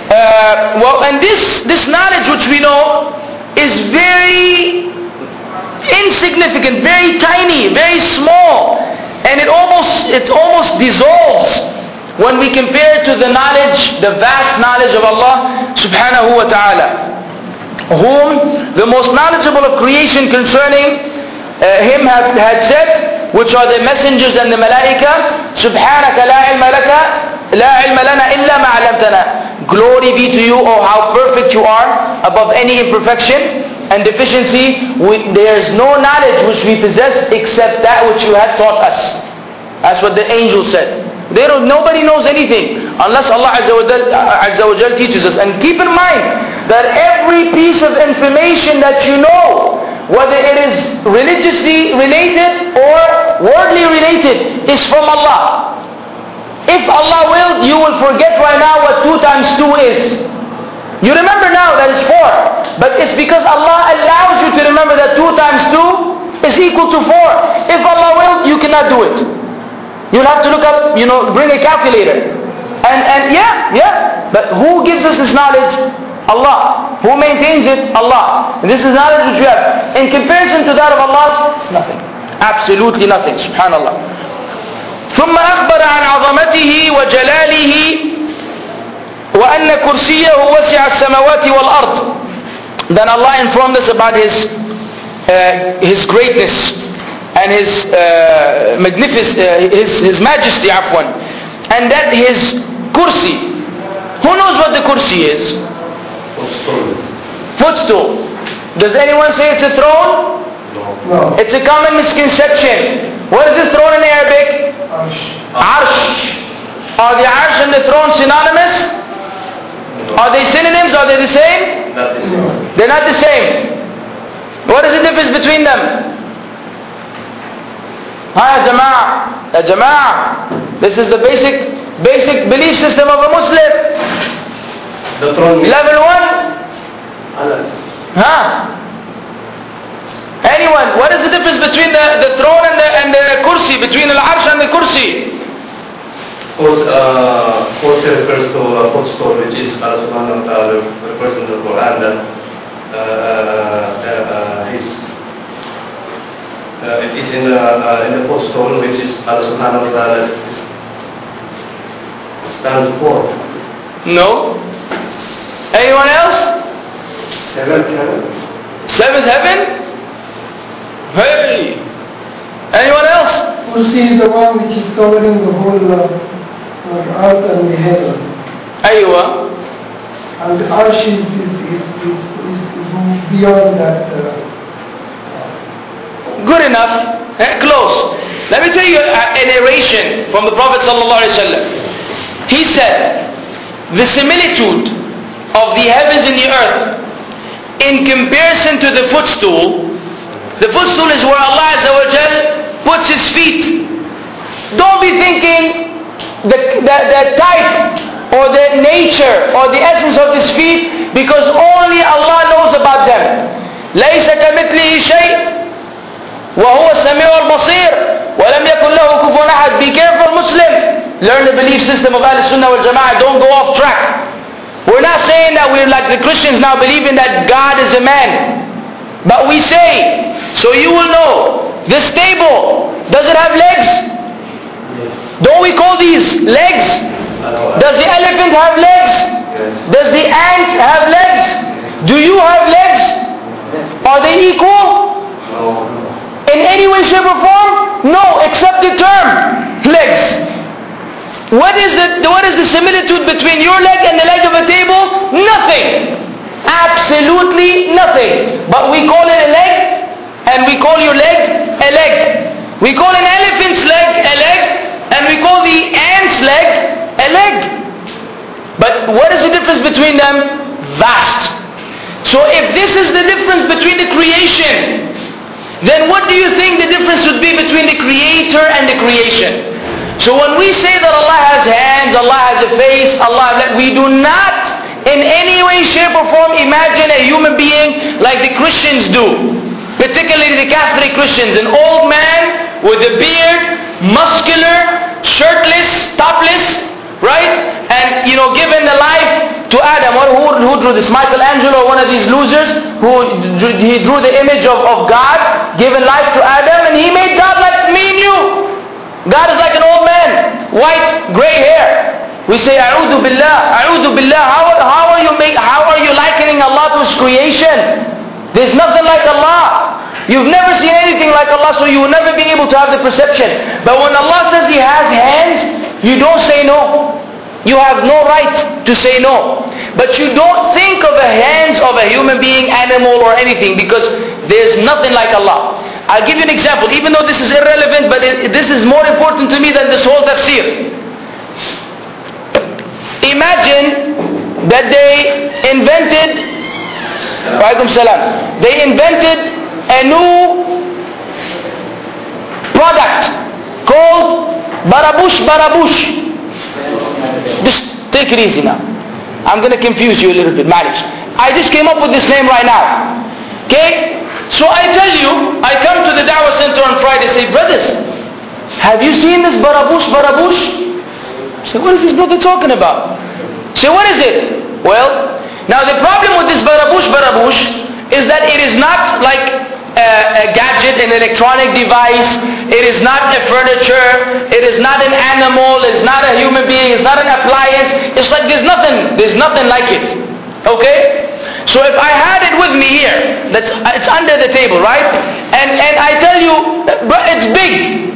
and this knowledge which we know is very insignificant, very tiny, very small, and it almost dissolves when we compare it to the knowledge, the vast knowledge of Allah subhanahu wa ta'ala, whom the most knowledgeable of creation concerning Him had said, which are the messengers and the malaika, subhanaka la ilma lana illa ma 'allamtana. Glory be to you, oh how perfect you are above any imperfection and deficiency. There is no knowledge which we possess except that which you have taught us. That's what the angel said. Nobody knows anything unless Allah Azza wa Jal teaches us. And keep in mind that every piece of information that you know, whether it is religiously related or worldly related, is from Allah. If Allah willed, you will forget right now what 2 times 2 is. You remember now that it's 4, but it's because Allah allows you to remember that 2 times 2 is equal to 4. If Allah willed, you cannot do it. You'll have to look up, bring a calculator. And yeah. But who gives us this knowledge? Allah. Who maintains it? Allah. This is knowledge which we have. In comparison to that of Allah, it's nothing. Absolutely nothing. Subhanallah. ثم أخبر عن عظمته وجلاله وأن كرسيه وسع السماوات والأرض. Then Allah informed us about His greatness and His magnificence, His majesty, afwan, and that His kursi. Who knows what the kursi is? Footstool. Does anyone say it's a throne? No. It's a common misconception. What is the throne in Arabic? Arsh. Are the arsh and the throne synonymous? Are they synonyms? Are they the same? Not the same. They're not the same. What is the difference between them? Ya Jama'ah. This is the basic belief system of a Muslim. The throne means Level 1. Allah. Anyone? What is the difference between the throne and the kursi? Between the arsh and the kursi? Kursi refers to a footstool, which is Allah subhanahu wa ta'ala refers in the Quran that it is in the footstool which is Allah subhanahu wa ta'ala stands for. No. Anyone else? Seventh heaven? Hey! Anyone else? Kursi is the one which is covering the whole earth and the heaven. Aywa. And the arsh is beyond that. Good enough. Close. Let me tell you a narration from the Prophet ﷺ. He said, the similitude of the heavens and the earth in comparison to the footstool is where Allah Azza wa Jal puts His feet. Don't be thinking the type or the nature or the essence of His feet, because only Allah knows about them. لَيْسَ كَمِثْلِهِ شَيْءٍ وَهُوَ السَّمِيعُ الْبَصِيرُ وَلَمْ يَكُنْ لَهُ كُفُوًا أَحَدٌ. Be careful, Muslim. Learn the belief system of Ahl Sunnah wal Jama'ah. Don't go off track. We're not saying that we're like the Christians now, believing that God is a man. But we say, so you will know, this table, does it have legs? Don't we call these legs? Does the elephant have legs? Does the ant have legs? Do you have legs? Are they equal? In any way, shape or form? No, except the term legs. What is the similitude between your leg and the leg of a table? Nothing. Absolutely nothing. But we call it a leg, and we call your leg a leg. We call an elephant's leg a leg, and we call the ant's leg a leg. But what is the difference between them? Vast. So if this is the difference between the creation, then what do you think the difference would be between the creator and the creation? So when we say that Allah has hands, Allah has a face, we do not in any way, shape or form imagine a human being like the Christians do. Particularly the Catholic Christians. An old man with a beard, muscular, shirtless, topless, right? And given the life to Adam. Who drew this? Michelangelo, one of these losers, he drew the image of God, given life to Adam, and he made God like me and you. God is like an old man, white, gray hair. We say, A'udhu Billah, A'udhu Billah. How are you likening Allah to His creation? There's nothing like Allah. You've never seen anything like Allah, so you will never be able to have the perception. But when Allah says He has hands, you don't say no. You have no right to say no. But you don't think of the hands of a human being, animal or anything, because there's nothing like Allah. I'll give you an example, even though this is irrelevant, but this is more important to me than this whole tafsir. Imagine that they invented a new product called Barabush. Just take it easy now. I'm going to confuse you a little bit. I just came up with this name right now. Okay? So I tell you, I come to the Dawah Center on Friday and say, brothers, have you seen this Barabush? I say, what is this brother talking about? I say, what is it? Well, Now the problem with this barabush is that it is not like a gadget, an electronic device. It is not a furniture. It is not an animal. It's not a human being. It's not an appliance. It's like there's nothing like it. Okay? So if I had it with me here, it's under the table, right? And I tell you, it's big.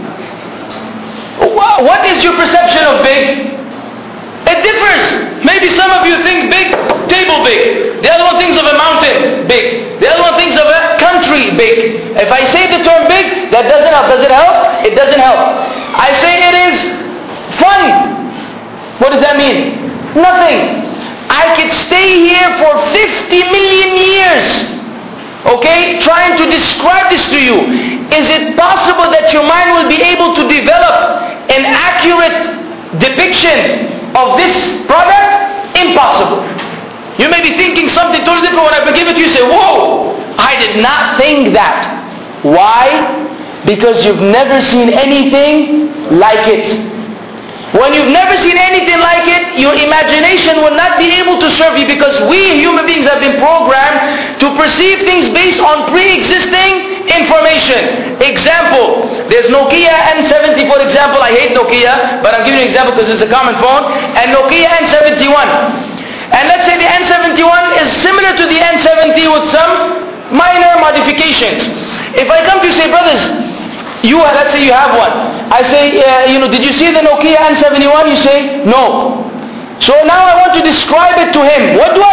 What is your perception of big? It differs. Maybe some of you think big, table big. The other one thinks of a mountain big. The other one thinks of a country big. If I say the term big, that doesn't help. Does it help? It doesn't help. I say it is fun. What does that mean? Nothing. I could stay here for 50 million years, okay, trying to describe this to you. Is it possible that your mind will be able to develop an accurate depiction of this product? Impossible. You may be thinking something totally different. When I give it to you, you say, whoa, I did not think that. Why? Because you've never seen anything like it. When you've never seen anything like it, your imagination will not be able to serve you, because we human beings have been programmed to perceive things based on pre-existing information. Example, there's Nokia N70, for example. I hate Nokia, but I'm giving you an example because it's a common phone. And Nokia N71. And let's say the N71 is similar to the N70 with some minor modifications. If I come to you and say, brothers, let's say you have one. I say, did you see the Nokia N71? You say, no. So now I want to describe it to him. What do?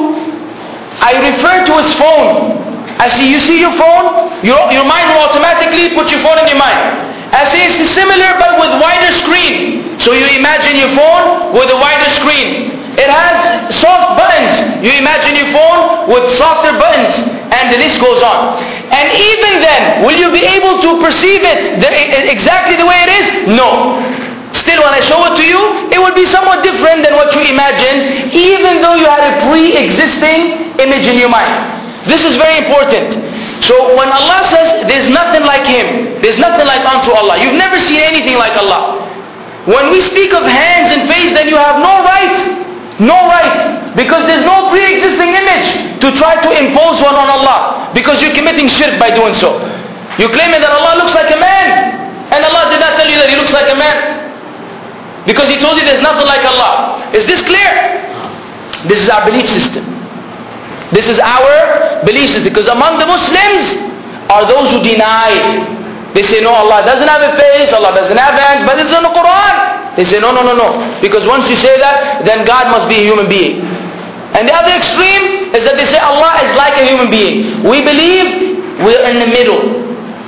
I refer to his phone. I say, you see your phone? Your mind will automatically put your phone in your mind. I say, it's similar but with wider screen. So you imagine your phone with a wider screen. It has soft buttons. You imagine your phone with softer buttons. And the list goes on. And even then, will you be able to perceive it exactly the way it is? No. Still, when I show it to you, it will be somewhat different than what you imagine, even though you had a pre-existing image in your mind. This is very important. So when Allah says, there's nothing like Him, there's nothing like unto Allah, you've never seen anything like Allah. When we speak of hands and face, then you have no right, because there's no pre-existing image to try to impose one on Allah, because you're committing shirk by doing so. You're claiming that Allah looks like a man, and Allah did not tell you that He looks like a man, because He told you there's nothing like Allah. Is this clear? This is our belief system. This is our belief system, because among the Muslims are those who deny. They say, no, Allah doesn't have a face, Allah doesn't have hands, but it's in the Quran. They say, no. Because once you say that, then God must be a human being. And the other extreme is that they say Allah is like a human being. We believe we're in the middle.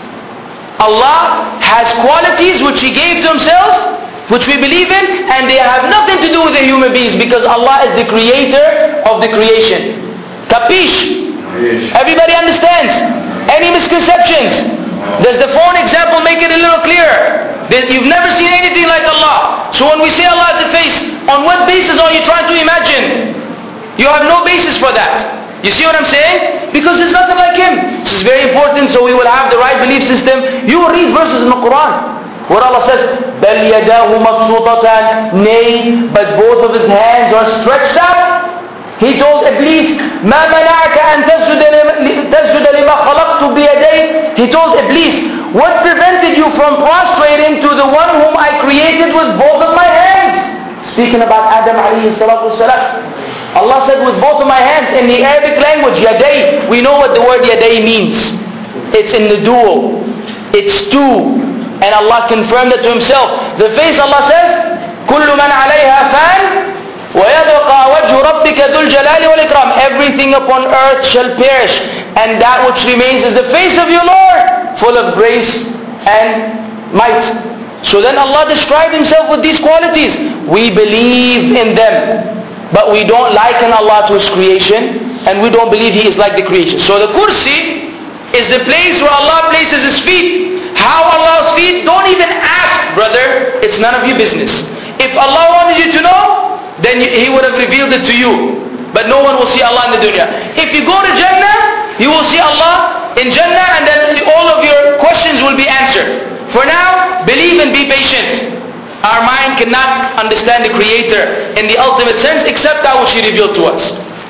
Allah has qualities which He gave to Himself, which we believe in, and they have nothing to do with the human beings, because Allah is the creator of the creation. Capiche? Everybody understands? Any misconceptions? Does the phone example make it a little clearer? You've never seen anything like Allah. So when we say Allah has a face, on what basis are you trying to imagine? You have no basis for that. You see what I'm saying? Because there's nothing like Him. This is very important, so we will have the right belief system. You will read verses in the Quran where Allah says, بَلْ يَدَاهُ مَبْسُوطَتَانِ, nay, but both of His hands are stretched out. He told Iblis, مَا مَنَعَكَ أَن تَسْجُدَ لِمَا خَلَقْتُ بِيَدَيْهِ. He told Iblis, what prevented you from prostrating to the one whom I created with both of my hands? Speaking about Adam alayhi salatu wasalam. Allah said, with both of my hands. In the Arabic language, yaday, we know what the word yaday means. It's in the dual. It's two. And Allah confirmed it to Himself. The face, Allah says, كُلُّ مَنْ عَلَيْهَا فَانٍ وَيَبْقَى وَجْهُ رَبِّكَ ذُو الْجَلَالِ وَالْإِكْرَامِ. Everything upon earth shall perish, and that which remains is the face of your Lord, full of grace and might. So then Allah described Himself with these qualities. We believe in them, but we don't liken Allah to His creation, and we don't believe He is like the creation. So the kursi is the place where Allah places His feet. How Allah's feet? Don't even ask, brother. It's none of your business. If Allah wanted you to know, then He would have revealed it to you. But no one will see Allah in the dunya. If you go to Jannah, you will see Allah in Jannah, and then all of your questions will be answered. For now, believe and be patient. Our mind cannot understand the Creator in the ultimate sense except that which He revealed to us.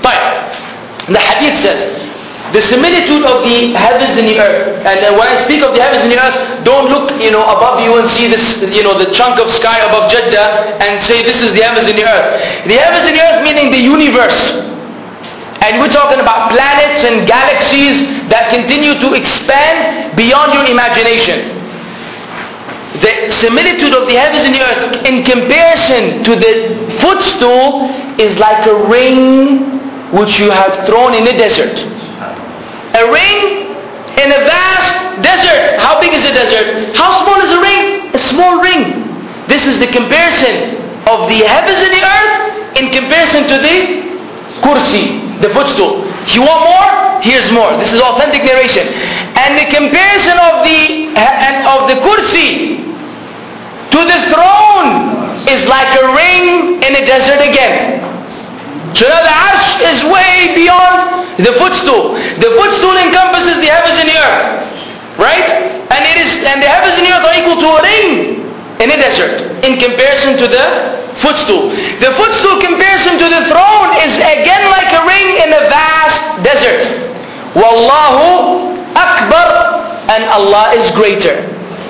The hadith says, the similitude of the heavens and the earth. And when I speak of the heavens and the earth, don't look, above you and see this, the chunk of sky above Jeddah and say this is the heavens and the earth. The heavens and the earth meaning the universe. And we're talking about planets and galaxies that continue to expand beyond your imagination. The similitude of the heavens and the earth in comparison to the footstool is like a ring which you have thrown in a desert. A ring in a vast desert. How big is the desert? How small is a ring? A small ring. This is the comparison of the heavens and the earth in comparison to the kursi, the footstool. You want more? Here's more. This is authentic narration. And the comparison of the kursi to the throne is like a ring in a desert again. So now the arsh is way beyond the footstool. The footstool encompasses the heavens and the earth. Right? And the heavens and the earth are equal to a ring in a desert in comparison to the footstool. The footstool comparison to the throne is again like a ring in a vast desert. Wallahu Akbar, and Allah is greater.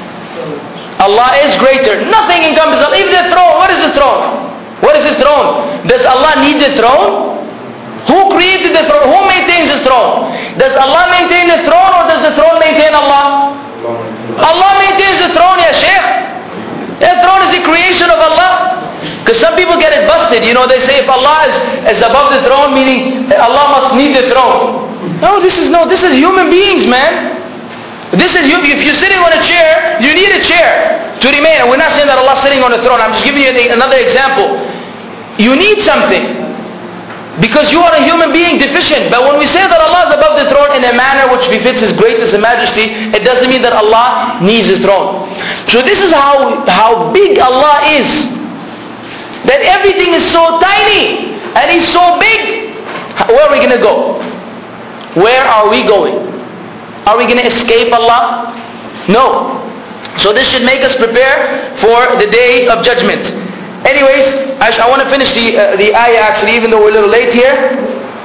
Allah is greater. Nothing encompasses Allah. Even the throne. What is the throne? What is the throne? Does Allah need the throne? Who created the throne? Who maintains the throne? Does Allah maintain the throne or does the throne maintain Allah? Allah maintains the throne, ya Shaykh. The throne is the creation of Allah. Because some people get it busted. They say if Allah is above the throne, meaning Allah must need the throne. No, this is human beings, man. This is you. If you're sitting on a chair, you need a chair to remain. And we're not saying that Allah's sitting on the throne. I'm just giving you another example. You need something because you are a human being deficient. But when we say that Allah is above the throne in a manner which befits His greatness and majesty, it doesn't mean that Allah needs the throne. So this is how big Allah is. That everything is so tiny and He's so big. Where are we going to go? Where are we going? Are we going to escape Allah? No. So this should make us prepare for the day of judgment. Anyways, I want to finish the ayah actually, even though we're a little late here.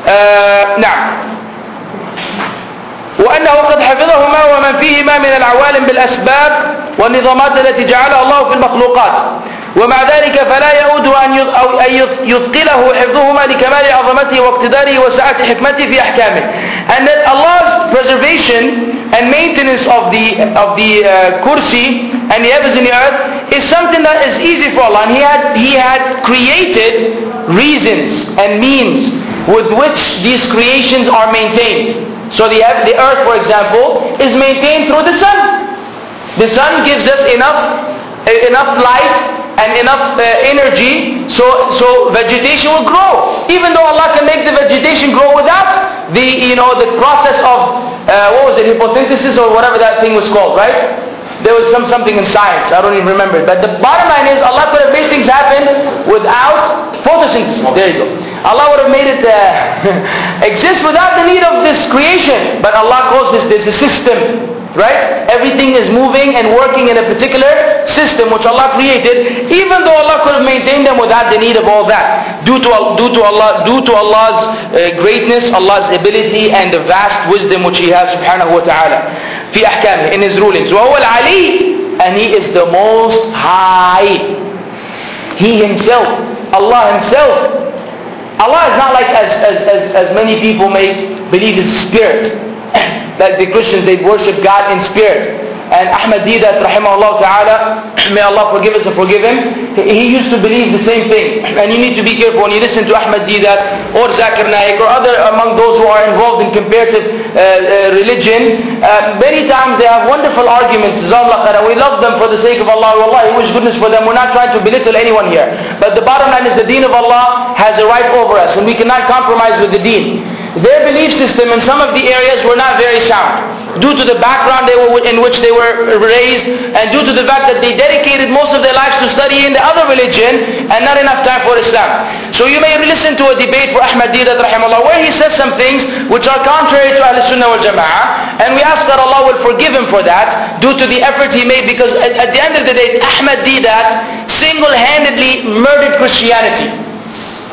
Now. وأنه قد حفظهما ومن فيهما من العوالم بالأسباب والنظامات التي جعلها الله في المخلوقات ومع ذلك فلا يؤود أن يثقله حفظهما لكمال عظمته واقتداره وسعة حكمته في أحكامه. And that Allah's preservation and maintenance of the kursi and the heavens and the earth is something that is easy for Allah. And He had created reasons and means with which these creations are maintained. So the earth, for example, is maintained through the sun. The sun gives us enough light and enough energy, so vegetation will grow. Even though Allah can make the vegetation grow without the process of photosynthesis or whatever that thing was called, right? There was something in science, I don't even remember. But the bottom line is, Allah could have made things happen without photosynthesis. There you go. Allah would have made it exist without the need of this creation. But Allah calls this a system. Right? Everything is moving and working in a particular system which Allah created, even though Allah could have maintained them without the need of all that. Due to Allah's greatness, Allah's ability, and the vast wisdom which He has subhanahu wa ta'ala. في أحكامه, in His rulings. وهو العلي, and He is the most high. He Himself, Allah Himself. Allah is not like as many people may believe His spirit. That the Christians, they worship God in spirit. And Ahmad Deedat, rahimahullah ta'ala, may Allah forgive us and forgive him, he used to believe the same thing. And you need to be careful when you listen to Ahmad Deedat or Zakir Naik or other among those who are involved in comparative religion. Many times they have wonderful arguments. We love them for the sake of Allah. Wallahi, we wish goodness for them. We're not trying to belittle anyone here. But the bottom line is the deen of Allah has a right over us, and we cannot compromise with the deen. Their belief system in some of the areas were not very sound, due to the background in which they were raised, and due to the fact that they dedicated most of their lives to studying the other religion and not enough time for Islam. So you may listen to a debate for Ahmad Deedat rahimahullah where he says some things which are contrary to Ahlul Sunnah wal Jama'ah, and we ask that Allah will forgive him for that due to the effort he made, because at the end of the day, Ahmad Deedat single-handedly murdered Christianity.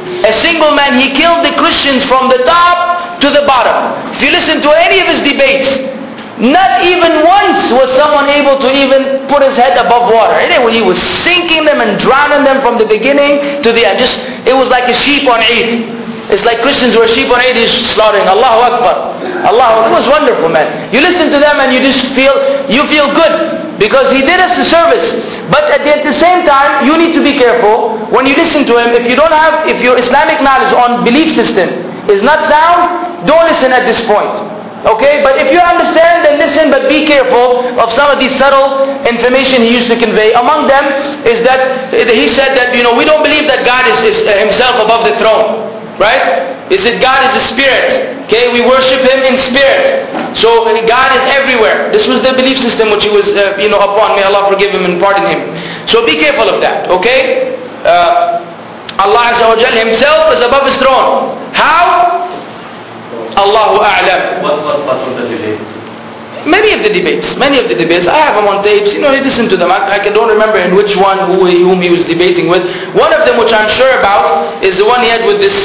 a single man, he killed the Christians from the top to the bottom. If you listen to any of his debates, not even once was someone able to even put his head above water. He was sinking them and drowning them from the beginning to the end. It was like a sheep on Eid. It's like Christians were sheep on Eid, he's slaughtering. Allahu Akbar. It was wonderful, man. You listen to them and you feel good because he did us the service. But at the same time, you need to be careful when you listen to him. If your Islamic knowledge on belief system is not sound, don't listen at this point. Okay, but if you understand, then listen, but be careful of some of these subtle information he used to convey. Among them is that he said that, we don't believe that God is himself above the throne. Right? He said God is a spirit. Okay, we worship him in spirit. So God is everywhere. This was the belief system which he was, upon. May Allah forgive him and pardon him. So be careful of that. Okay? Allah Azza wa Jal himself is above his throne. How? Allahu A'lam. What was the debate? Many of the debates. I have them on tapes. You listen to them. I don't remember in which one whom he was debating with. One of them, which I'm sure about, is the one he had with this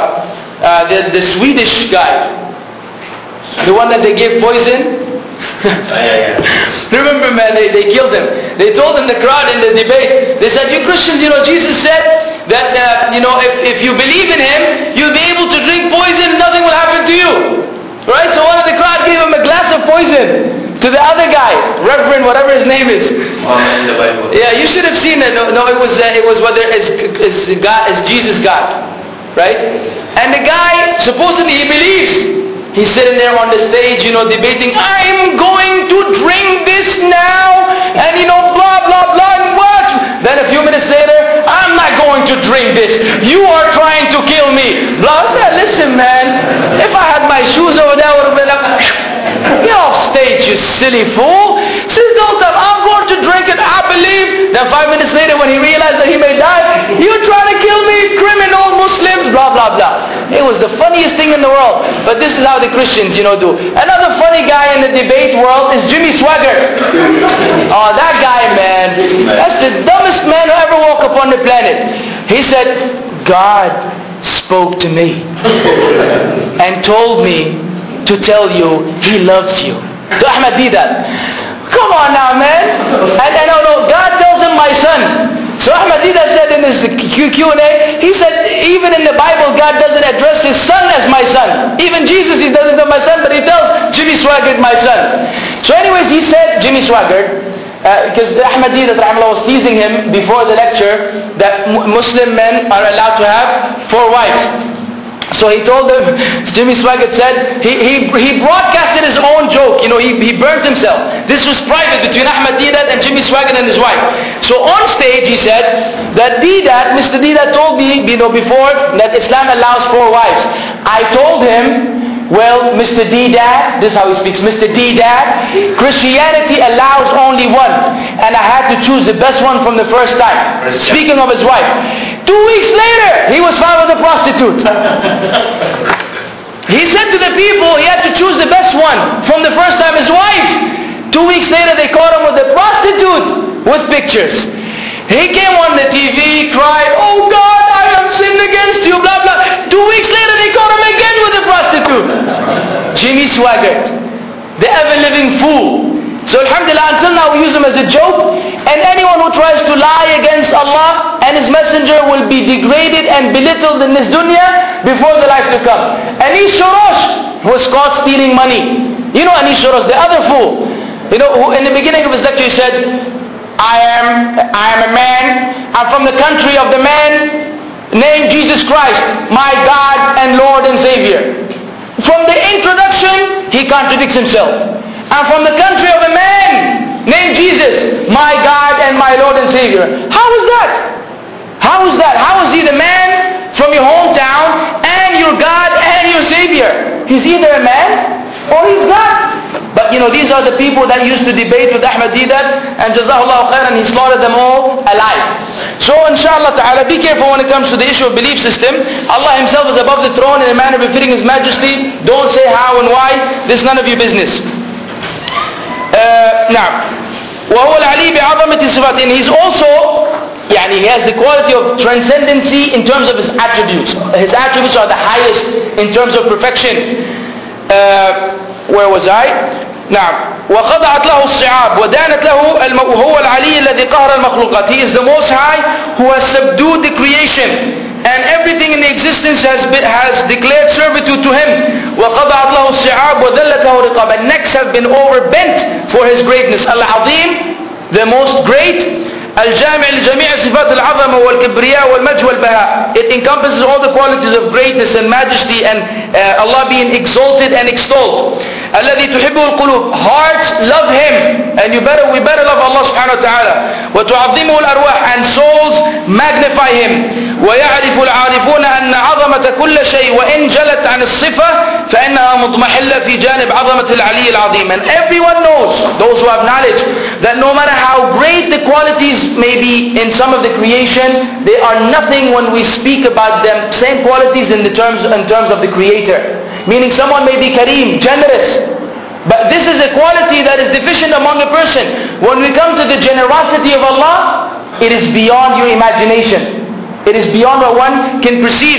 the Swedish guy, the one that they gave poison. Remember, man, they killed him. They told him, the crowd in the debate, they said, "You Christians, Jesus said that if you believe in him, you'll be able to drink poison and nothing will happen to you." Right? So one of the crowd gave him a glass of poison to the other guy, Reverend, whatever his name is. In the Bible. Yeah, you should have seen it. No, it was whether is Jesus God, right? And the guy supposedly he believes. He's sitting there on the stage, debating. I'm going to drink this now, and blah blah blah and what? Then a few minutes later, I'm not going to drink this. You are trying to kill me. Blah. I said, listen, man. If I had my shoes over there, I would have been like, get off stage, you silly fool. Since those time, I'm going to drink it. I believe. Then 5 minutes later, when he realized that he may die, you're trying to kill me, criminal Muslims. Blah blah blah. It was the funniest thing in the world. But this is how the Christians, do. Another funny guy in the debate world is Jimmy Swaggart. Oh, that guy, man. That's the dumbest man who ever walked upon the planet. He said, God spoke to me and told me to tell you he loves you. To Ahmad Deedat. Come on now, man. And no, God tells him my son. So Ahmad Deedat said in his Q&A, he said even in the Bible God doesn't address his son as my son. Even Jesus, he doesn't know my son, but he tells Jimmy Swaggart my son. So anyways, he said, Jimmy Swaggart, because Ahmad Deedat was teasing him before the lecture that Muslim men are allowed to have 4 wives. So he told them, Jimmy Swaggart said, he broadcasted his own joke. He burnt himself. This was private between Ahmad Deedat and Jimmy Swaggart and his wife. So on stage he said that Mr. Deedat told me, before that Islam allows 4 wives. I told him, well, Mr. Deedat, this is how he speaks, Mr. Deedat, Christianity allows only one. And I had to choose the best one from the first time. Speaking of his wife. 2 weeks later, he was found with a prostitute. He said to the people, he had to choose the best one from the first time, his wife. 2 weeks later, they caught him with a prostitute with pictures. He came on the TV, cried, "Oh God, I have sinned against you," blah blah. 2 weeks later, they caught him again with a prostitute. Jimmy Swaggart, the ever-living fool. So alhamdulillah, until now we use him as a joke. And anyone who tries to lie against Allah and His Messenger will be degraded and belittled in this dunya before the life to come. Anish Shorosh was caught stealing money. Anish Shorosh, the other fool. Who in the beginning of his lecture he said, I am a man. I'm from the country of the man named Jesus Christ, my God and Lord and Savior. From the introduction, he contradicts himself. I'm from the country of a man named Jesus, my God and my Lord and Savior. How is that? How is that? How is he the man from your hometown and your God and your Savior? He's either a man or he's God. But these are the people that used to debate with Ahmad Deedat, and Jazahullah khairan, he slaughtered them all alive. So inshallah ta'ala, be careful when it comes to the issue of belief system. Allah himself is above the throne in a manner befitting His majesty. Don't say how and why. This is none of your business. Now, وَهُوَ الْعَلِي بِعَظَمَةِ صِفَاتٍ. He's also يعني he has the quality of transcendency in terms of his attributes. His attributes are the highest in terms of perfection. Where was I? نعم. وخضعت له الصعاب ودانت له وهو العلي الذي قهر المخلوقات. He is the most high who has subdued the creation. And everything in existence has declared servitude to him. وَقَضَعَتْ لَهُ الصِّعَابُ وَذَلَّتْ لَهُ الرِّقَابُ. And necks have been overbent for his greatness. Al-Azim, the most great. الجامع لجميع صفات العظمة والكبرياء والمجد والبهاء. It encompasses all the qualities of greatness and majesty and Allah being exalted and extolled. الذي تحبه القلوب. Hearts love him, and we better love Allah subhanahu wa ta'ala. وتعظمه الأرواح, and souls magnify him. ويعرف العارفون أن عظمة كل شيء وإن جلت عن الصفة فإنها مضمحلة في جانب عظمة العلي العظيم. And everyone knows, those who have knowledge, that no matter how great the qualities may be in some of the creation, they are nothing when we speak about them, same qualities in terms of the Creator. Meaning someone may be kareem, generous, but this is a quality that is deficient among a person. When we come to the generosity of Allah, it is beyond your imagination. It is beyond what one can perceive.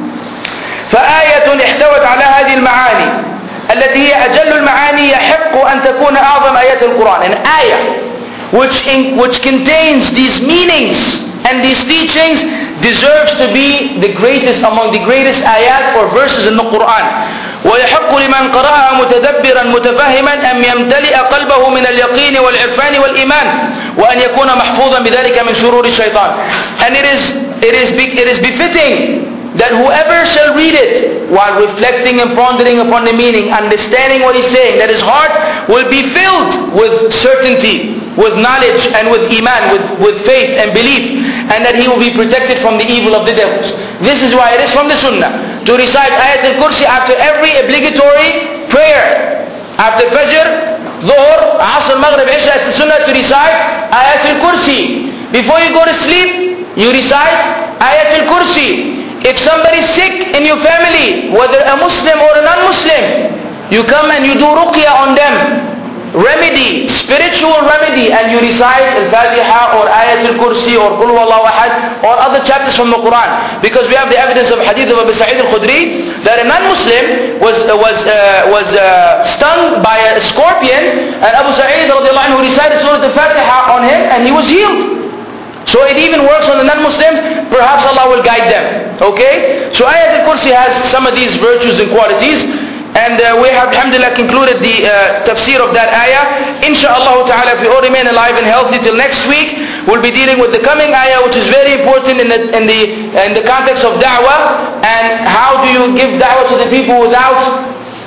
فآية احتوت على هذه المعاني التي هي أجل المعاني يحق أن تكون أعظم آيات القرآن. An ayah which contains these meanings and these teachings deserves to be the greatest among the greatest ayat or verses in the Quran. ويحق لمن قرأها متدبرا متفهما أن يمتلئ قلبه من اليقين والعرفان والإيمان وأن يكون محفوظا بذلك من شرور الشيطان. And it is befitting that whoever shall read it while reflecting and pondering upon the meaning, understanding what he's saying, that his heart will be filled with certainty, with knowledge and with iman, with faith and belief, and that he will be protected from the evil of the devils. This is why it is from the Sunnah to recite Ayat al-Kursi after every obligatory prayer. After Fajr, Dhuhr, Asr, Maghrib, Isha, it's the Sunnah to recite Ayat al-Kursi. Before you go to sleep, you recite Ayat al-Kursi. If somebody is sick in your family, whether a Muslim or a non-Muslim, you come and you do ruqya on them, remedy, spiritual remedy, and you recite Al-Fatiha or Ayat Al-Kursi or Qul Huwallahu Ahad or other chapters from the Quran. Because we have the evidence of hadith of Abu Sa'id Al-Khudri that a non-Muslim was stung by a scorpion, and Abu Sa'id radiallahu anhu recited Surah Al-Fatiha on him and he was healed. So it even works on the non-Muslims. Perhaps Allah will guide them. Okay? So Ayat al-Kursi has some of these virtues and qualities. And we have, alhamdulillah, concluded the tafsir of that ayah. Insha'Allah ta'ala, if we all remain alive and healthy till next week, we'll be dealing with the coming ayah, which is very important in the context of da'wah. And how do you give da'wah to the people without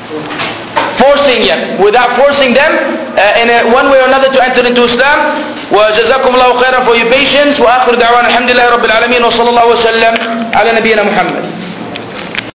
forcing them in one way or another to enter into Islam. وجزاكم الله خيرا for your patience. وآخر دعوانا الحمد لله رب العالمين وصلى الله وسلم على نبينا محمد.